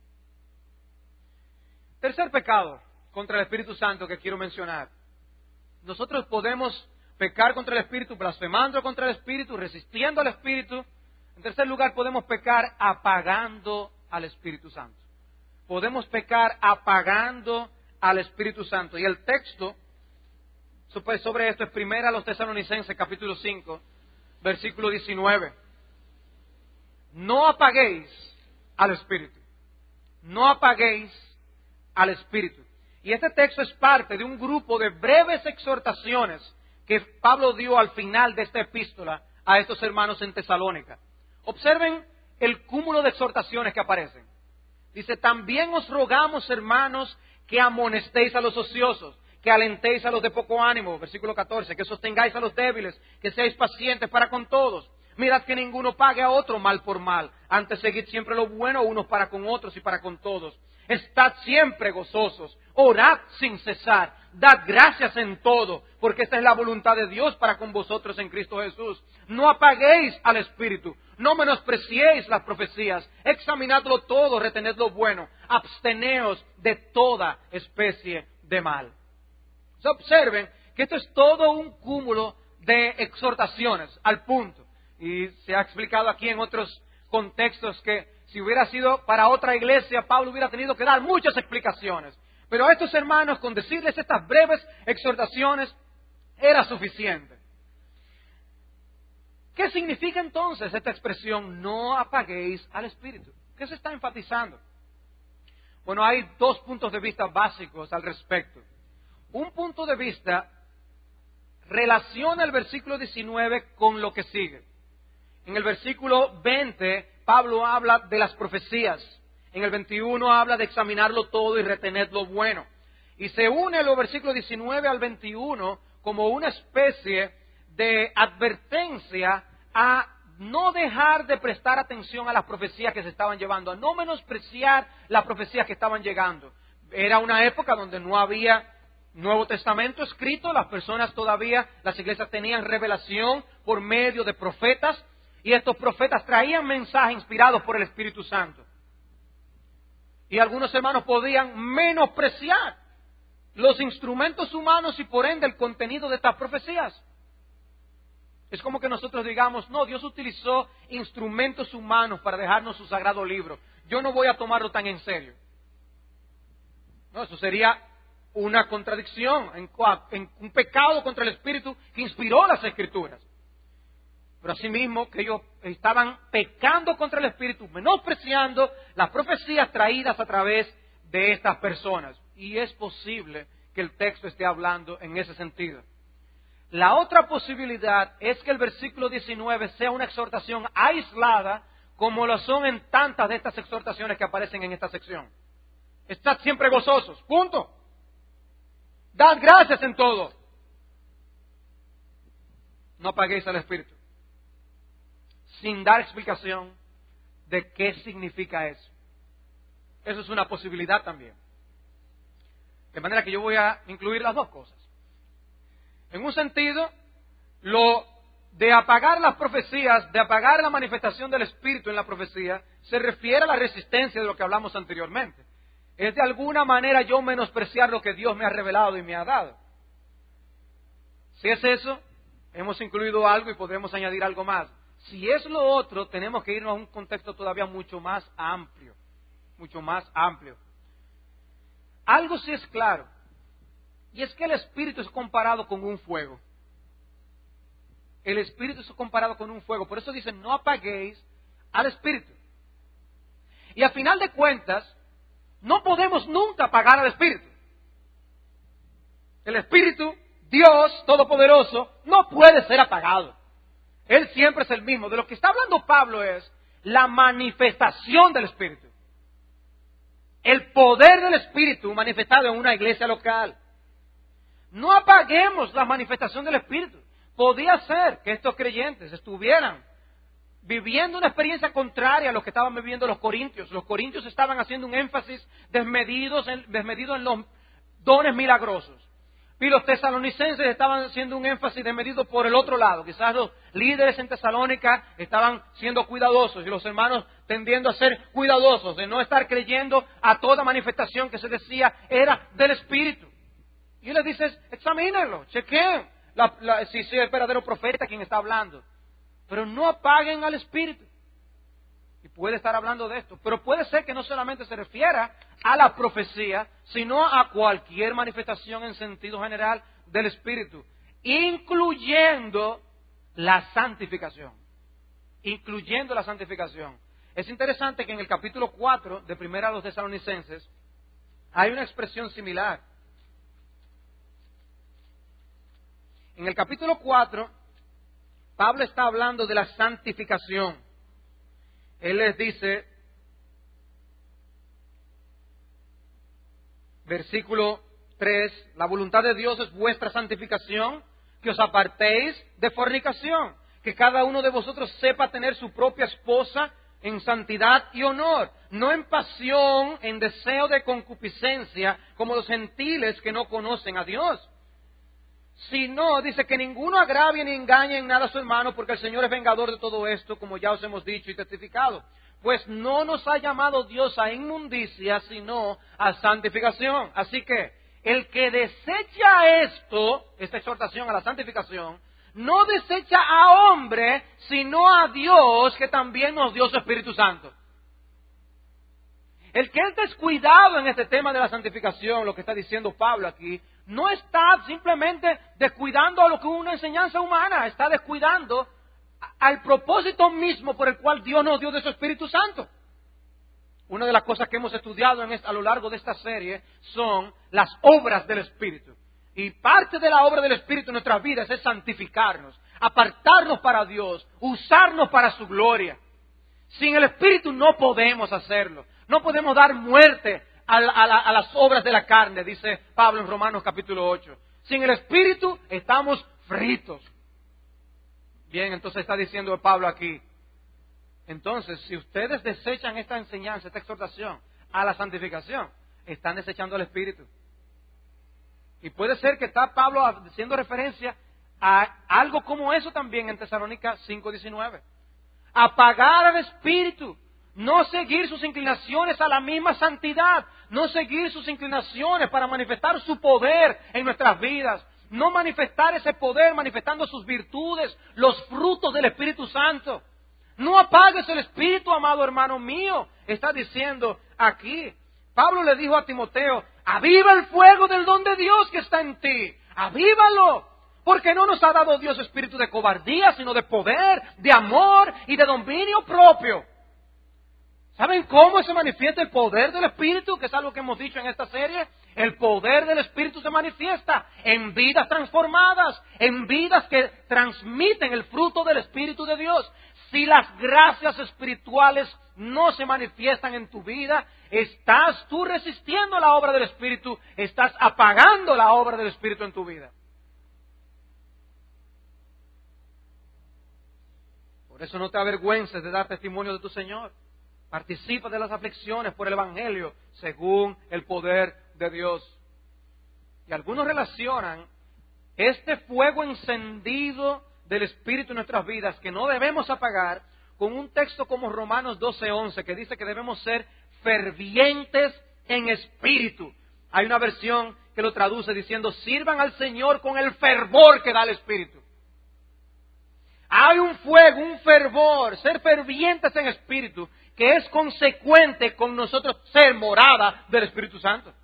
Tercer pecado contra el Espíritu Santo que quiero mencionar. Nosotros podemos pecar contra el Espíritu, blasfemando contra el Espíritu, resistiendo al Espíritu. En tercer lugar, podemos pecar apagando al Espíritu Santo. Podemos pecar apagando al Espíritu Santo. Y el texto sobre esto es Primera a los Tesalonicenses, capítulo cinco, versículo diecinueve. No apaguéis al Espíritu. No apaguéis al Espíritu. Y este texto es parte de un grupo de breves exhortaciones que Pablo dio al final de esta epístola a estos hermanos en Tesalónica. Observen el cúmulo de exhortaciones que aparecen. Dice, también os rogamos, hermanos, que amonestéis a los ociosos, que alentéis a los de poco ánimo, versículo catorce, que sostengáis a los débiles, que seáis pacientes para con todos. Mirad que ninguno pague a otro mal por mal, antes seguid siempre lo bueno unos para con otros y para con todos. Estad siempre gozosos, orad sin cesar, dad gracias en todo, porque esta es la voluntad de Dios para con vosotros en Cristo Jesús. No apaguéis al Espíritu, no menospreciéis las profecías, examinadlo todo, retened lo bueno, absteneos de toda especie de mal. Se observen que esto es todo un cúmulo de exhortaciones al punto. Y se ha explicado aquí en otros contextos que si hubiera sido para otra iglesia, Pablo hubiera tenido que dar muchas explicaciones. Pero a estos hermanos, con decirles estas breves exhortaciones, era suficiente. ¿Qué significa entonces esta expresión, no apaguéis al Espíritu? ¿Qué se está enfatizando? Bueno, hay dos puntos de vista básicos al respecto. Un punto de vista relaciona el versículo diecinueve con lo que sigue. En el versículo veinte, Pablo habla de las profecías. En el veintiuno habla de examinarlo todo y retener lo bueno. Y se une los versículos diecinueve al veintiuno como una especie de advertencia a no dejar de prestar atención a las profecías que se estaban llevando, a no menospreciar las profecías que estaban llegando. Era una época donde no había Nuevo Testamento escrito, las personas todavía, las iglesias tenían revelación por medio de profetas, y estos profetas traían mensajes inspirados por el Espíritu Santo. Y algunos hermanos podían menospreciar los instrumentos humanos y por ende el contenido de estas profecías. Es como que nosotros digamos, no, Dios utilizó instrumentos humanos para dejarnos su sagrado libro. Yo no voy a tomarlo tan en serio. No, eso sería una contradicción, en, en un pecado contra el Espíritu que inspiró las Escrituras. Pero asimismo que ellos estaban pecando contra el Espíritu, menospreciando las profecías traídas a través de estas personas. Y es posible que el texto esté hablando en ese sentido. La otra posibilidad es que el versículo diecinueve sea una exhortación aislada, como lo son en tantas de estas exhortaciones que aparecen en esta sección. Estad siempre gozosos, punto. Dad gracias en todo. No apaguéis al Espíritu. Sin dar explicación de qué significa eso. Eso es una posibilidad también. De manera que yo voy a incluir las dos cosas. En un sentido, lo de apagar las profecías, de apagar la manifestación del Espíritu en la profecía, se refiere a la resistencia de lo que hablamos anteriormente. Es de alguna manera yo menospreciar lo que Dios me ha revelado y me ha dado. Si es eso, hemos incluido algo y podremos añadir algo más. Si es lo otro, tenemos que irnos a un contexto todavía mucho más amplio. Mucho más amplio. Algo sí es claro. Y es que el Espíritu es comparado con un fuego. El Espíritu es comparado con un fuego. Por eso dicen, no apaguéis al Espíritu. Y a final de cuentas, no podemos nunca apagar al Espíritu. El Espíritu, Dios Todopoderoso, no puede ser apagado. Él siempre es el mismo. De lo que está hablando Pablo es la manifestación del Espíritu. El poder del Espíritu manifestado en una iglesia local. No apaguemos la manifestación del Espíritu. Podía ser que estos creyentes estuvieran viviendo una experiencia contraria a lo que estaban viviendo los corintios. Los corintios estaban haciendo un énfasis desmedido en, desmedido en los dones milagrosos. Y los tesalonicenses estaban haciendo un énfasis desmedido por el otro lado. Quizás los líderes en Tesalónica estaban siendo cuidadosos y los hermanos tendiendo a ser cuidadosos, de no estar creyendo a toda manifestación que se decía era del Espíritu. Y les dices, examínenlo, chequeen la, la, si es el verdadero profeta quien está hablando. Pero no apaguen al Espíritu. Y puede estar hablando de esto. Pero puede ser que no solamente se refiera a la profecía, sino a cualquier manifestación en sentido general del Espíritu, incluyendo la santificación. Incluyendo la santificación. Es interesante que en el capítulo cuatro de Primera a los Tesalonicenses hay una expresión similar. En el capítulo cuatro, Pablo está hablando de la santificación. Él les dice, versículo tres, la voluntad de Dios es vuestra santificación, que os apartéis de fornicación, que cada uno de vosotros sepa tener su propia esposa en santidad y honor, no en pasión, en deseo de concupiscencia, como los gentiles que no conocen a Dios. Sino, dice, que ninguno agravie ni engañe en nada a su hermano, porque el Señor es vengador de todo esto, como ya os hemos dicho y testificado. Pues no nos ha llamado Dios a inmundicia, sino a santificación. Así que, el que desecha esto, esta exhortación a la santificación, no desecha a hombre, sino a Dios, que también nos dio su Espíritu Santo. El que es descuidado en este tema de la santificación, lo que está diciendo Pablo aquí, no está simplemente descuidando a lo que es una enseñanza humana, está descuidando al propósito mismo por el cual Dios nos dio de su Espíritu Santo. Una de las cosas que hemos estudiado en esta, a lo largo de esta serie son las obras del Espíritu. Y parte de la obra del Espíritu en nuestras vidas es santificarnos, apartarnos para Dios, usarnos para su gloria. Sin el Espíritu no podemos hacerlo. No podemos dar muerte a, a, a, a las obras de la carne, dice Pablo en Romanos capítulo ocho. Sin el Espíritu estamos fritos. Bien, entonces está diciendo Pablo aquí. Entonces, si ustedes desechan esta enseñanza, esta exhortación a la santificación, están desechando al Espíritu. Y puede ser que está Pablo haciendo referencia a algo como eso también en Tesalónica cinco diecinueve. Apagar al espíritu, no seguir sus inclinaciones a la misma santidad, no seguir sus inclinaciones para manifestar su poder en nuestras vidas, no manifestar ese poder manifestando sus virtudes, los frutos del Espíritu Santo. No apagues el espíritu, amado hermano mío, está diciendo aquí. Pablo le dijo a Timoteo, aviva el fuego del don de Dios que está en ti, avívalo, porque no nos ha dado Dios espíritu de cobardía, sino de poder, de amor y de dominio propio. ¿Saben cómo se manifiesta el poder del Espíritu? Que es algo que hemos dicho en esta serie. El poder del Espíritu se manifiesta en vidas transformadas, en vidas que transmiten el fruto del Espíritu de Dios. Si las gracias espirituales no se manifiestan en tu vida, estás tú resistiendo la obra del Espíritu, estás apagando la obra del Espíritu en tu vida. Por eso no te avergüences de dar testimonio de tu Señor. Participa de las aflicciones por el Evangelio según el poder de Dios. Y algunos relacionan este fuego encendido del Espíritu en nuestras vidas, que no debemos apagar, con un texto como Romanos doce once, que dice que debemos ser fervientes en espíritu. Hay una versión que lo traduce diciendo, sirvan al Señor con el fervor que da el Espíritu. Hay un fuego, un fervor, ser fervientes en espíritu, que es consecuente con nosotros ser morada del Espíritu Santo.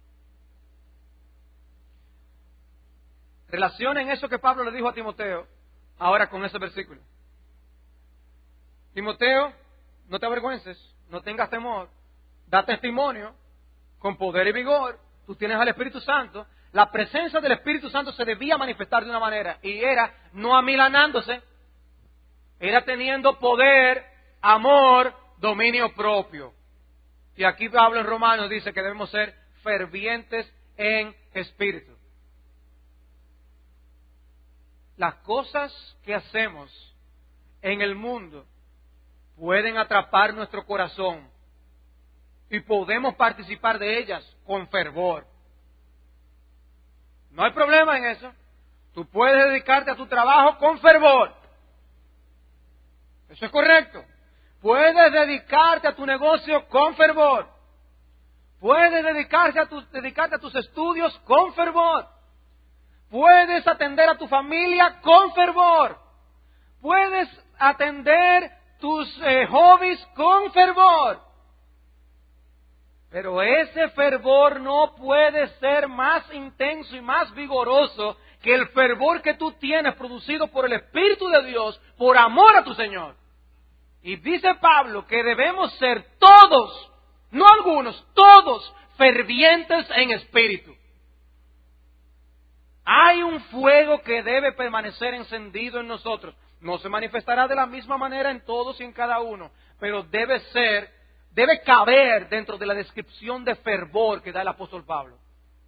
Relacionen eso que Pablo le dijo a Timoteo ahora con ese versículo. Timoteo, no te avergüences, no tengas temor, da testimonio con poder y vigor. Tú tienes al Espíritu Santo. La presencia del Espíritu Santo se debía manifestar de una manera, y era no amilanándose, era teniendo poder, amor, dominio propio. Y aquí Pablo en Romanos dice que debemos ser fervientes en espíritu. Las cosas que hacemos en el mundo pueden atrapar nuestro corazón y podemos participar de ellas con fervor. No hay problema en eso. Tú puedes dedicarte a tu trabajo con fervor. Eso es correcto. Puedes dedicarte a tu negocio con fervor. Puedes dedicarte a, tu, dedicarte a tus estudios con fervor. Puedes atender a tu familia con fervor. Puedes atender tus eh, hobbies con fervor. Pero ese fervor no puede ser más intenso y más vigoroso que el fervor que tú tienes producido por el Espíritu de Dios, por amor a tu Señor. Y dice Pablo que debemos ser todos, no algunos, todos fervientes en espíritu. Hay un fuego que debe permanecer encendido en nosotros. No se manifestará de la misma manera en todos y en cada uno, pero debe ser, debe caber dentro de la descripción de fervor que da el apóstol Pablo.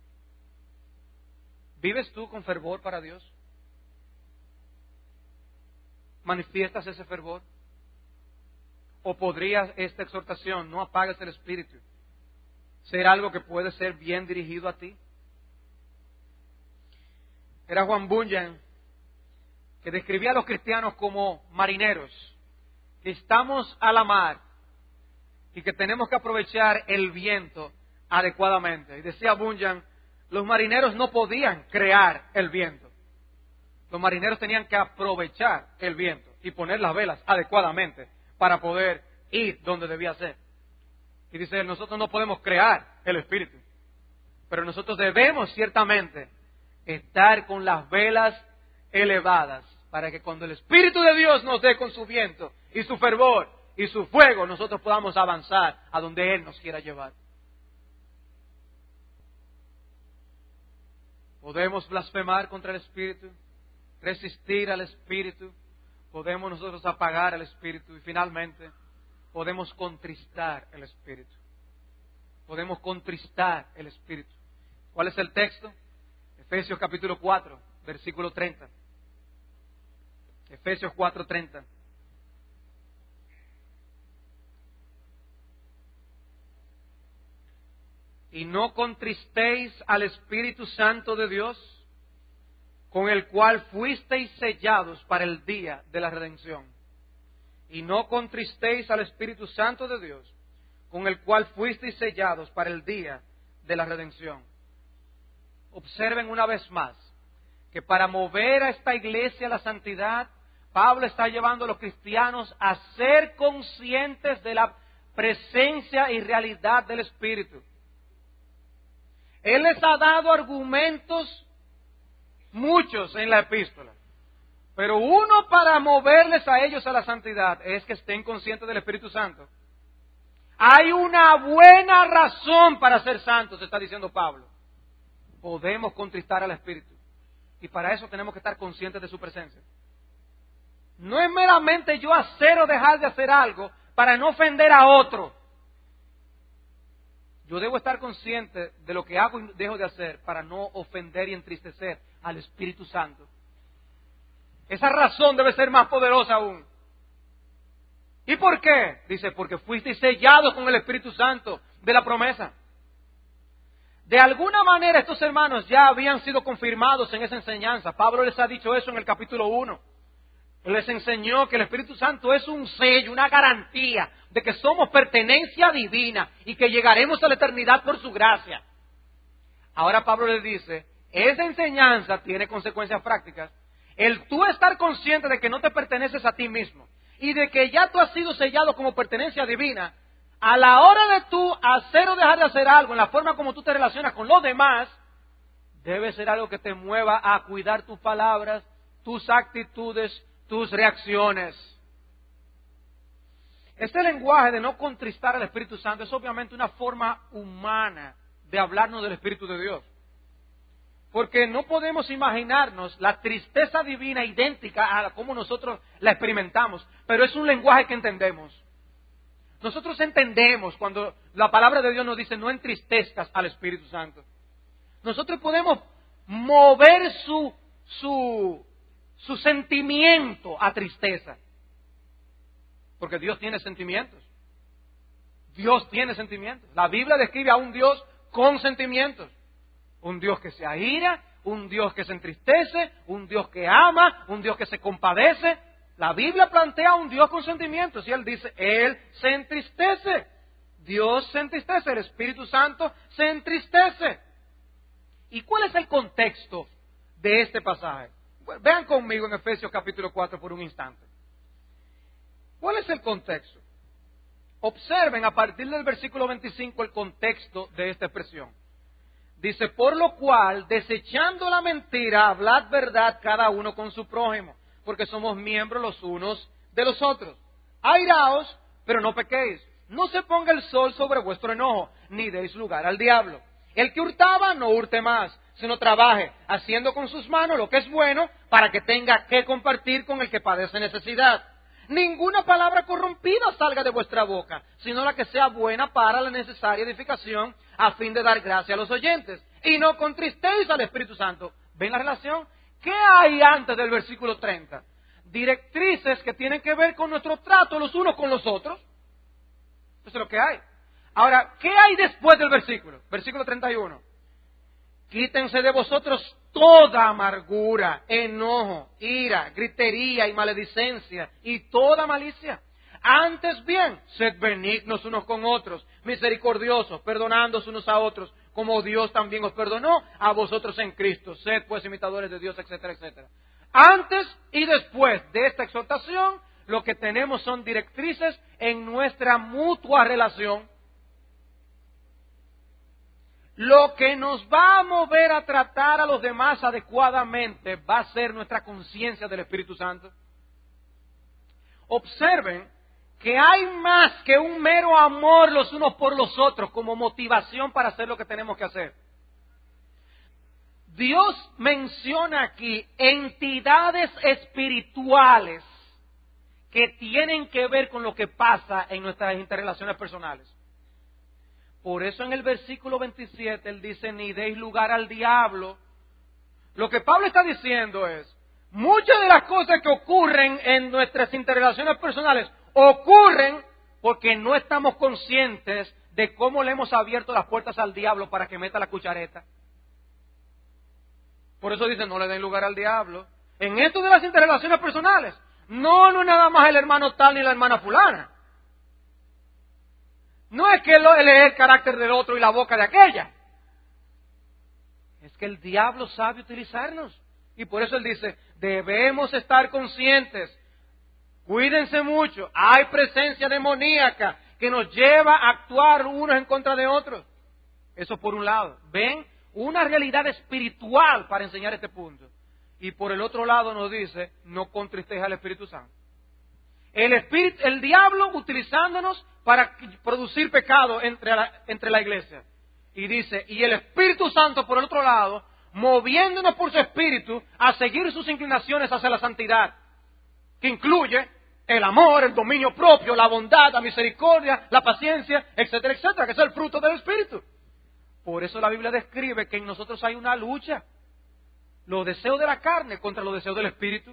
¿Vives tú con fervor para Dios? ¿Manifiestas ese fervor? ¿O podría esta exhortación, no apagues el espíritu, ser algo que puede ser bien dirigido a ti? Era Juan Bunyan, que describía a los cristianos como marineros, que estamos a la mar y que tenemos que aprovechar el viento adecuadamente. Y decía Bunyan, los marineros no podían crear el viento. Los marineros tenían que aprovechar el viento y poner las velas adecuadamente para poder ir donde debía ser. Y dice, nosotros no podemos crear el espíritu, pero nosotros debemos ciertamente estar con las velas elevadas para que cuando el Espíritu de Dios nos dé con su viento y su fervor y su fuego, nosotros podamos avanzar a donde Él nos quiera llevar. Podemos blasfemar contra el Espíritu, resistir al Espíritu, podemos nosotros apagar el Espíritu y finalmente podemos contristar el Espíritu. Podemos contristar el Espíritu. ¿Cuál es el texto? Efesios capítulo cuatro, versículo treinta. Efesios cuatro, treinta. y no contristéis al Espíritu Santo de Dios, con el cual fuisteis sellados para el día de la redención. Y no contristéis al Espíritu Santo de Dios, con el cual fuisteis sellados para el día de la redención. Observen una vez más que para mover a esta iglesia a la santidad, Pablo está llevando a los cristianos a ser conscientes de la presencia y realidad del Espíritu. Él les ha dado argumentos muchos en la epístola, pero uno para moverles a ellos a la santidad es que estén conscientes del Espíritu Santo. Hay una buena razón para ser santos, está diciendo Pablo. Podemos contristar al Espíritu, y para eso tenemos que estar conscientes de su presencia. No es meramente yo hacer o dejar de hacer algo para no ofender a otro. Yo debo estar consciente de lo que hago y dejo de hacer para no ofender y entristecer al Espíritu Santo. Esa razón debe ser más poderosa aún. ¿Y por qué? Dice, porque fuisteis sellados con el Espíritu Santo de la promesa. De alguna manera estos hermanos ya habían sido confirmados en esa enseñanza. Pablo les ha dicho eso en el capítulo uno. Él les enseñó que el Espíritu Santo es un sello, una garantía de que somos pertenencia divina y que llegaremos a la eternidad por su gracia. Ahora Pablo les dice, esa enseñanza tiene consecuencias prácticas. El tú estar consciente de que no te perteneces a ti mismo y de que ya tú has sido sellado como pertenencia divina, a la hora de tú hacer o dejar de hacer algo, en la forma como tú te relacionas con los demás, debe ser algo que te mueva a cuidar tus palabras, tus actitudes, tus reacciones. Este lenguaje de no contristar al Espíritu Santo es obviamente una forma humana de hablarnos del Espíritu de Dios. Porque no podemos imaginarnos la tristeza divina idéntica a como nosotros la experimentamos, pero es un lenguaje que entendemos. Nosotros entendemos cuando la palabra de Dios nos dice no entristezcas al Espíritu Santo. Nosotros podemos mover su, su, su sentimiento a tristeza. Porque Dios tiene sentimientos. Dios tiene sentimientos. La Biblia describe a un Dios con sentimientos. Un Dios que se aira, un Dios que se entristece, un Dios que ama, un Dios que se compadece. La Biblia plantea un Dios con sentimientos y Él dice, Él se entristece. Dios se entristece, el Espíritu Santo se entristece. ¿Y cuál es el contexto de este pasaje? Bueno, vean conmigo en Efesios capítulo cuatro por un instante. ¿Cuál es el contexto? Observen a partir del versículo veinticinco el contexto de esta expresión. Dice, por lo cual, desechando la mentira, hablad verdad cada uno con su prójimo, porque somos miembros los unos de los otros. Airaos, pero no pequéis. No se ponga el sol sobre vuestro enojo, ni deis lugar al diablo. El que hurtaba, no hurte más, sino trabaje, haciendo con sus manos lo que es bueno, para que tenga que compartir con el que padece necesidad. Ninguna palabra corrompida salga de vuestra boca, sino la que sea buena para la necesaria edificación, a fin de dar gracia a los oyentes. Y no contristéis al Espíritu Santo. ¿Ven la relación? ¿Qué hay antes del versículo treinta? Directrices que tienen que ver con nuestro trato los unos con los otros. Eso es lo que hay. Ahora, ¿qué hay después del versículo? Versículo treinta y uno. Quítense de vosotros toda amargura, enojo, ira, gritería y maledicencia y toda malicia. Antes bien, sed benignos unos con otros, misericordiosos, perdonándoos unos a otros, como Dios también os perdonó a vosotros en Cristo. Sed pues imitadores de Dios, etcétera, etcétera. Antes y después de esta exhortación, lo que tenemos son directrices en nuestra mutua relación. Lo que nos va a mover a tratar a los demás adecuadamente va a ser nuestra conciencia del Espíritu Santo. Observen que hay más que un mero amor los unos por los otros como motivación para hacer lo que tenemos que hacer. Dios menciona aquí entidades espirituales que tienen que ver con lo que pasa en nuestras interrelaciones personales. Por eso en el versículo veintisiete Él dice, ni deis lugar al diablo. Lo que Pablo está diciendo es, muchas de las cosas que ocurren en nuestras interrelaciones personales ocurren porque no estamos conscientes de cómo le hemos abierto las puertas al diablo para que meta la cuchareta. Por eso dicen, no le den lugar al diablo. En esto de las interrelaciones personales, no, no es nada más el hermano tal ni la hermana fulana. No es que él es el carácter del otro y la boca de aquella. Es que el diablo sabe utilizarnos. Y por eso él dice, debemos estar conscientes. Cuídense mucho. Hay presencia demoníaca que nos lleva a actuar unos en contra de otros. Eso por un lado. ¿Ven? Una realidad espiritual para enseñar este punto. Y por el otro lado nos dice, no contristeja al Espíritu Santo. El, espíritu, el diablo utilizándonos para producir pecado entre la, entre la iglesia. Y dice, y el Espíritu Santo por el otro lado, moviéndonos por su Espíritu a seguir sus inclinaciones hacia la santidad. Que incluye el amor, el dominio propio, la bondad, la misericordia, la paciencia, etcétera, etcétera, que es el fruto del Espíritu. Por eso la Biblia describe que en nosotros hay una lucha. Los deseos de la carne contra los deseos del Espíritu.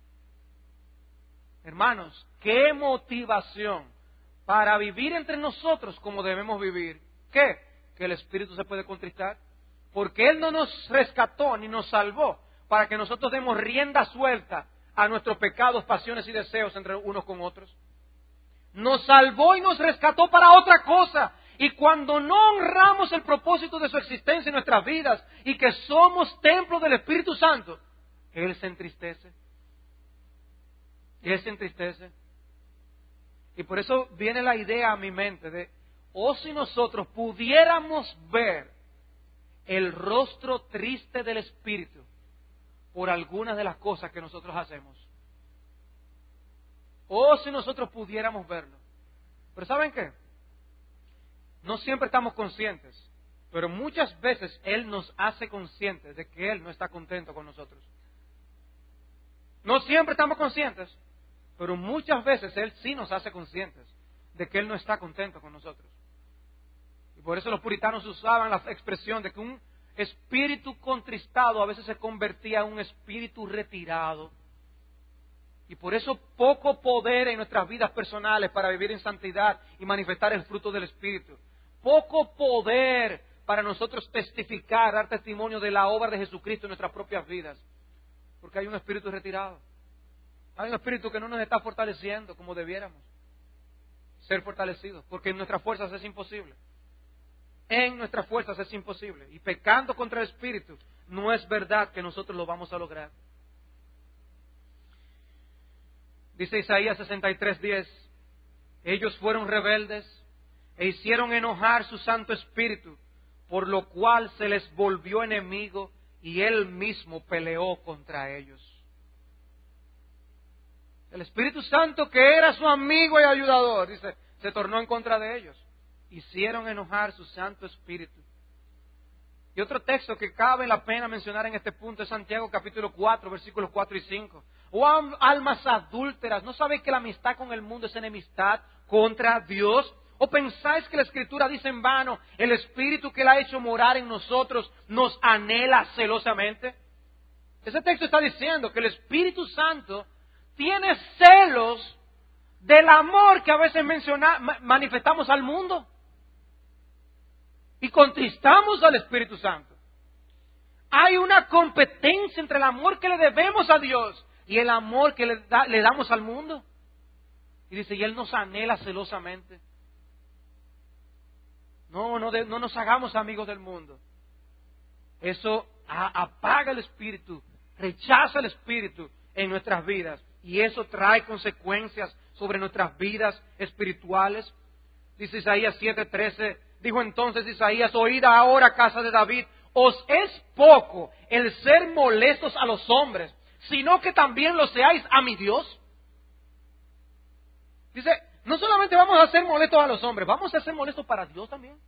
Hermanos, qué motivación para vivir entre nosotros como debemos vivir. ¿Qué? Que el Espíritu se puede contristar. Porque Él no nos rescató ni nos salvó para que nosotros demos rienda suelta a nuestros pecados, pasiones y deseos entre unos con otros. Nos salvó y nos rescató para otra cosa. Y cuando no honramos el propósito de su existencia en nuestras vidas y que somos templo del Espíritu Santo, Él se entristece. Él se entristece. Y por eso viene la idea a mi mente de, oh, si nosotros pudiéramos ver el rostro triste del Espíritu por algunas de las cosas que nosotros hacemos. Oh, si nosotros pudiéramos verlo. Pero ¿saben qué? No siempre estamos conscientes, pero muchas veces Él nos hace conscientes de que Él no está contento con nosotros. No siempre estamos conscientes, pero muchas veces Él sí nos hace conscientes de que Él no está contento con nosotros. Y por eso los puritanos usaban la expresión de que un espíritu contristado a veces se convertía en un espíritu retirado. Y por eso poco poder en nuestras vidas personales para vivir en santidad y manifestar el fruto del Espíritu. Poco poder para nosotros testificar, dar testimonio de la obra de Jesucristo en nuestras propias vidas. Porque hay un espíritu retirado. Hay un espíritu que no nos está fortaleciendo como debiéramos ser fortalecidos. Porque en nuestras fuerzas es imposible. En nuestras fuerzas es imposible. Y pecando contra el espíritu, no es verdad que nosotros lo vamos a lograr. Dice Isaías sesenta y tres diez, ellos fueron rebeldes e hicieron enojar su Santo Espíritu, por lo cual se les volvió enemigo y Él mismo peleó contra ellos. El Espíritu Santo, que era su amigo y ayudador, dice, se tornó en contra de ellos. Hicieron enojar su Santo Espíritu. Y otro texto que cabe la pena mencionar en este punto es Santiago capítulo cuatro, versículos cuatro y cinco. Oh almas adúlteras, ¿no sabéis que la amistad con el mundo es enemistad contra Dios? ¿O pensáis que la Escritura dice en vano, el Espíritu que Él ha hecho morar en nosotros nos anhela celosamente? Ese texto está diciendo que el Espíritu Santo tiene celos del amor que a veces menciona, manifestamos al mundo. Y contristamos al Espíritu Santo. Hay una competencia entre el amor que le debemos a Dios y el amor que le, da, le damos al mundo. Y dice, y Él nos anhela celosamente. No, no, de, no nos hagamos amigos del mundo. Eso a, apaga el Espíritu, rechaza el Espíritu en nuestras vidas. Y eso trae consecuencias sobre nuestras vidas espirituales. Dice Isaías siete trece, dijo entonces Isaías, oíd ahora, casa de David, os es poco el ser molestos a los hombres, sino que también lo seáis a mi Dios. Dice, no solamente vamos a ser molestos a los hombres, vamos a ser molestos para Dios también.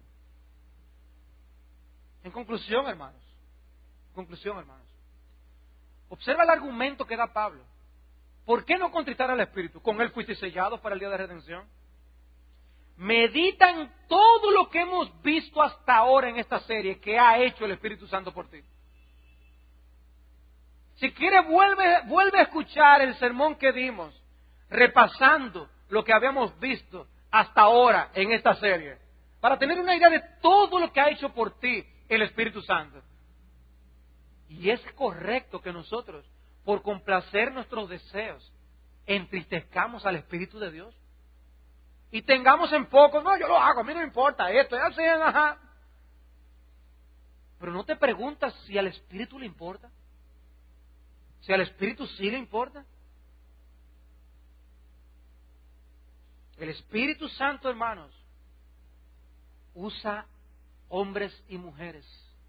En conclusión, hermanos, en conclusión, hermanos, observa el argumento que da Pablo. ¿Por qué no contristar al Espíritu? Con Él fuiste sellados para el día de redención. Medita en todo lo que hemos visto hasta ahora en esta serie que ha hecho el Espíritu Santo por ti. Si quieres, vuelve, vuelve a escuchar el sermón que dimos, repasando lo que habíamos visto hasta ahora en esta serie. para tener una idea de todo lo que ha hecho por ti el Espíritu Santo. Y es correcto que nosotros, por complacer nuestros deseos, entristezcamos al Espíritu de Dios. Y tengamos en poco, no, yo lo hago, a mí no me importa esto, ya sé, ajá. Pero no te preguntas si al Espíritu le importa. Si al Espíritu sí le importa. El Espíritu Santo, hermanos, usa hombres y mujeres.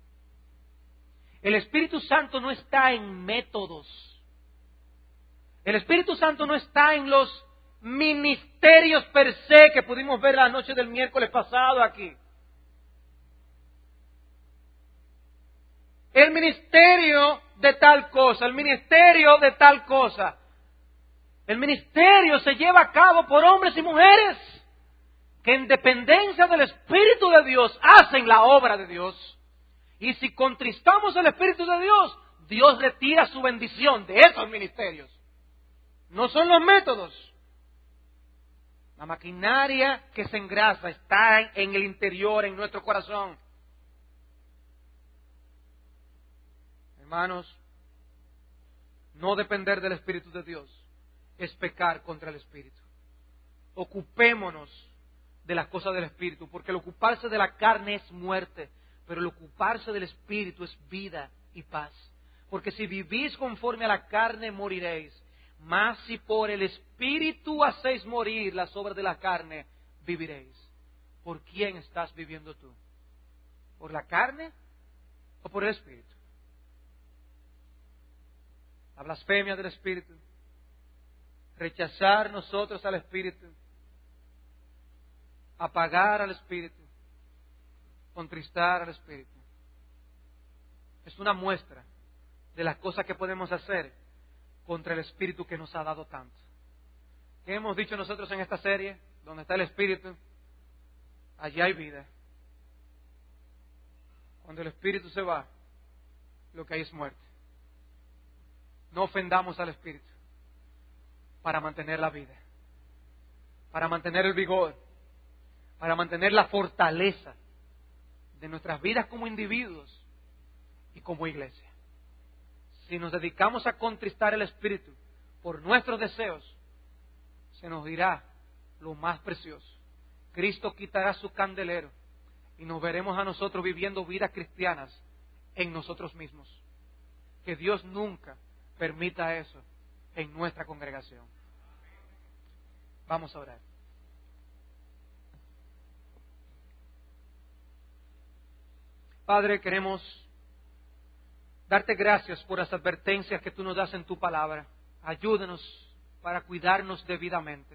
El Espíritu Santo no está en métodos. El Espíritu Santo no está en los ministerios per se que pudimos ver la noche del miércoles pasado aquí. El ministerio de tal cosa, el ministerio de tal cosa. El ministerio se lleva a cabo por hombres y mujeres que en dependencia del Espíritu de Dios hacen la obra de Dios. Y si contristamos el Espíritu de Dios, Dios retira su bendición de esos ministerios. No son los métodos. La maquinaria que se engrasa está en el interior, en nuestro corazón. Hermanos, no depender del Espíritu de Dios es pecar contra el Espíritu. Ocupémonos de las cosas del Espíritu, porque el ocuparse de la carne es muerte, pero el ocuparse del Espíritu es vida y paz. Porque si vivís conforme a la carne, moriréis. Mas si por el Espíritu hacéis morir las obras de la carne, viviréis. ¿Por quién estás viviendo tú? ¿Por la carne o por el Espíritu? La blasfemia del Espíritu. Rechazar nosotros al Espíritu. Apagar al Espíritu. Contristar al Espíritu. Es una muestra de las cosas que podemos hacer contra el Espíritu que nos ha dado tanto. ¿Qué hemos dicho nosotros en esta serie? Donde está el Espíritu, allí hay vida. Cuando el Espíritu se va, lo que hay es muerte. No ofendamos al Espíritu para mantener la vida, para mantener el vigor, para mantener la fortaleza de nuestras vidas como individuos y como iglesia. Si nos dedicamos a contristar el Espíritu por nuestros deseos, se nos dirá lo más precioso. Cristo quitará su candelero y nos veremos a nosotros viviendo vidas cristianas en nosotros mismos. Que Dios nunca permita eso en nuestra congregación. Vamos a orar. Padre, queremos darte gracias por las advertencias que tú nos das en tu palabra. Ayúdanos para cuidarnos debidamente.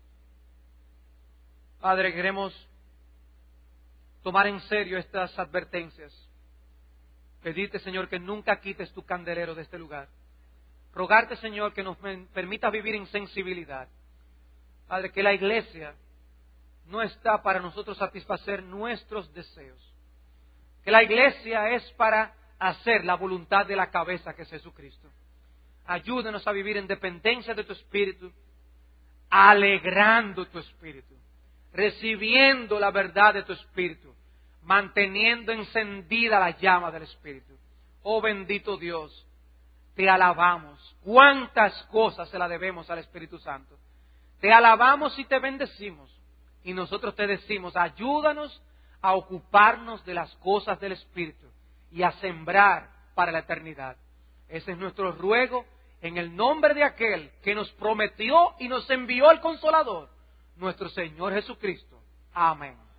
Padre, queremos tomar en serio estas advertencias. Pedirte, Señor, que nunca quites tu candelero de este lugar. Rogarte, Señor, que nos permitas vivir en sensibilidad. Padre, que la iglesia no está para nosotros satisfacer nuestros deseos. Que la iglesia es para hacer la voluntad de la cabeza, que es Jesucristo. Ayúdanos a vivir en dependencia de tu Espíritu, alegrando tu Espíritu, recibiendo la verdad de tu Espíritu, manteniendo encendida la llama del Espíritu. Oh bendito Dios, te alabamos. Cuántas cosas se las debemos al Espíritu Santo. Te alabamos y te bendecimos. Y nosotros te decimos, ayúdanos a ocuparnos de las cosas del Espíritu y a sembrar para la eternidad. Ese es nuestro ruego en el nombre de aquel que nos prometió y nos envió el Consolador, nuestro Señor Jesucristo. Amén.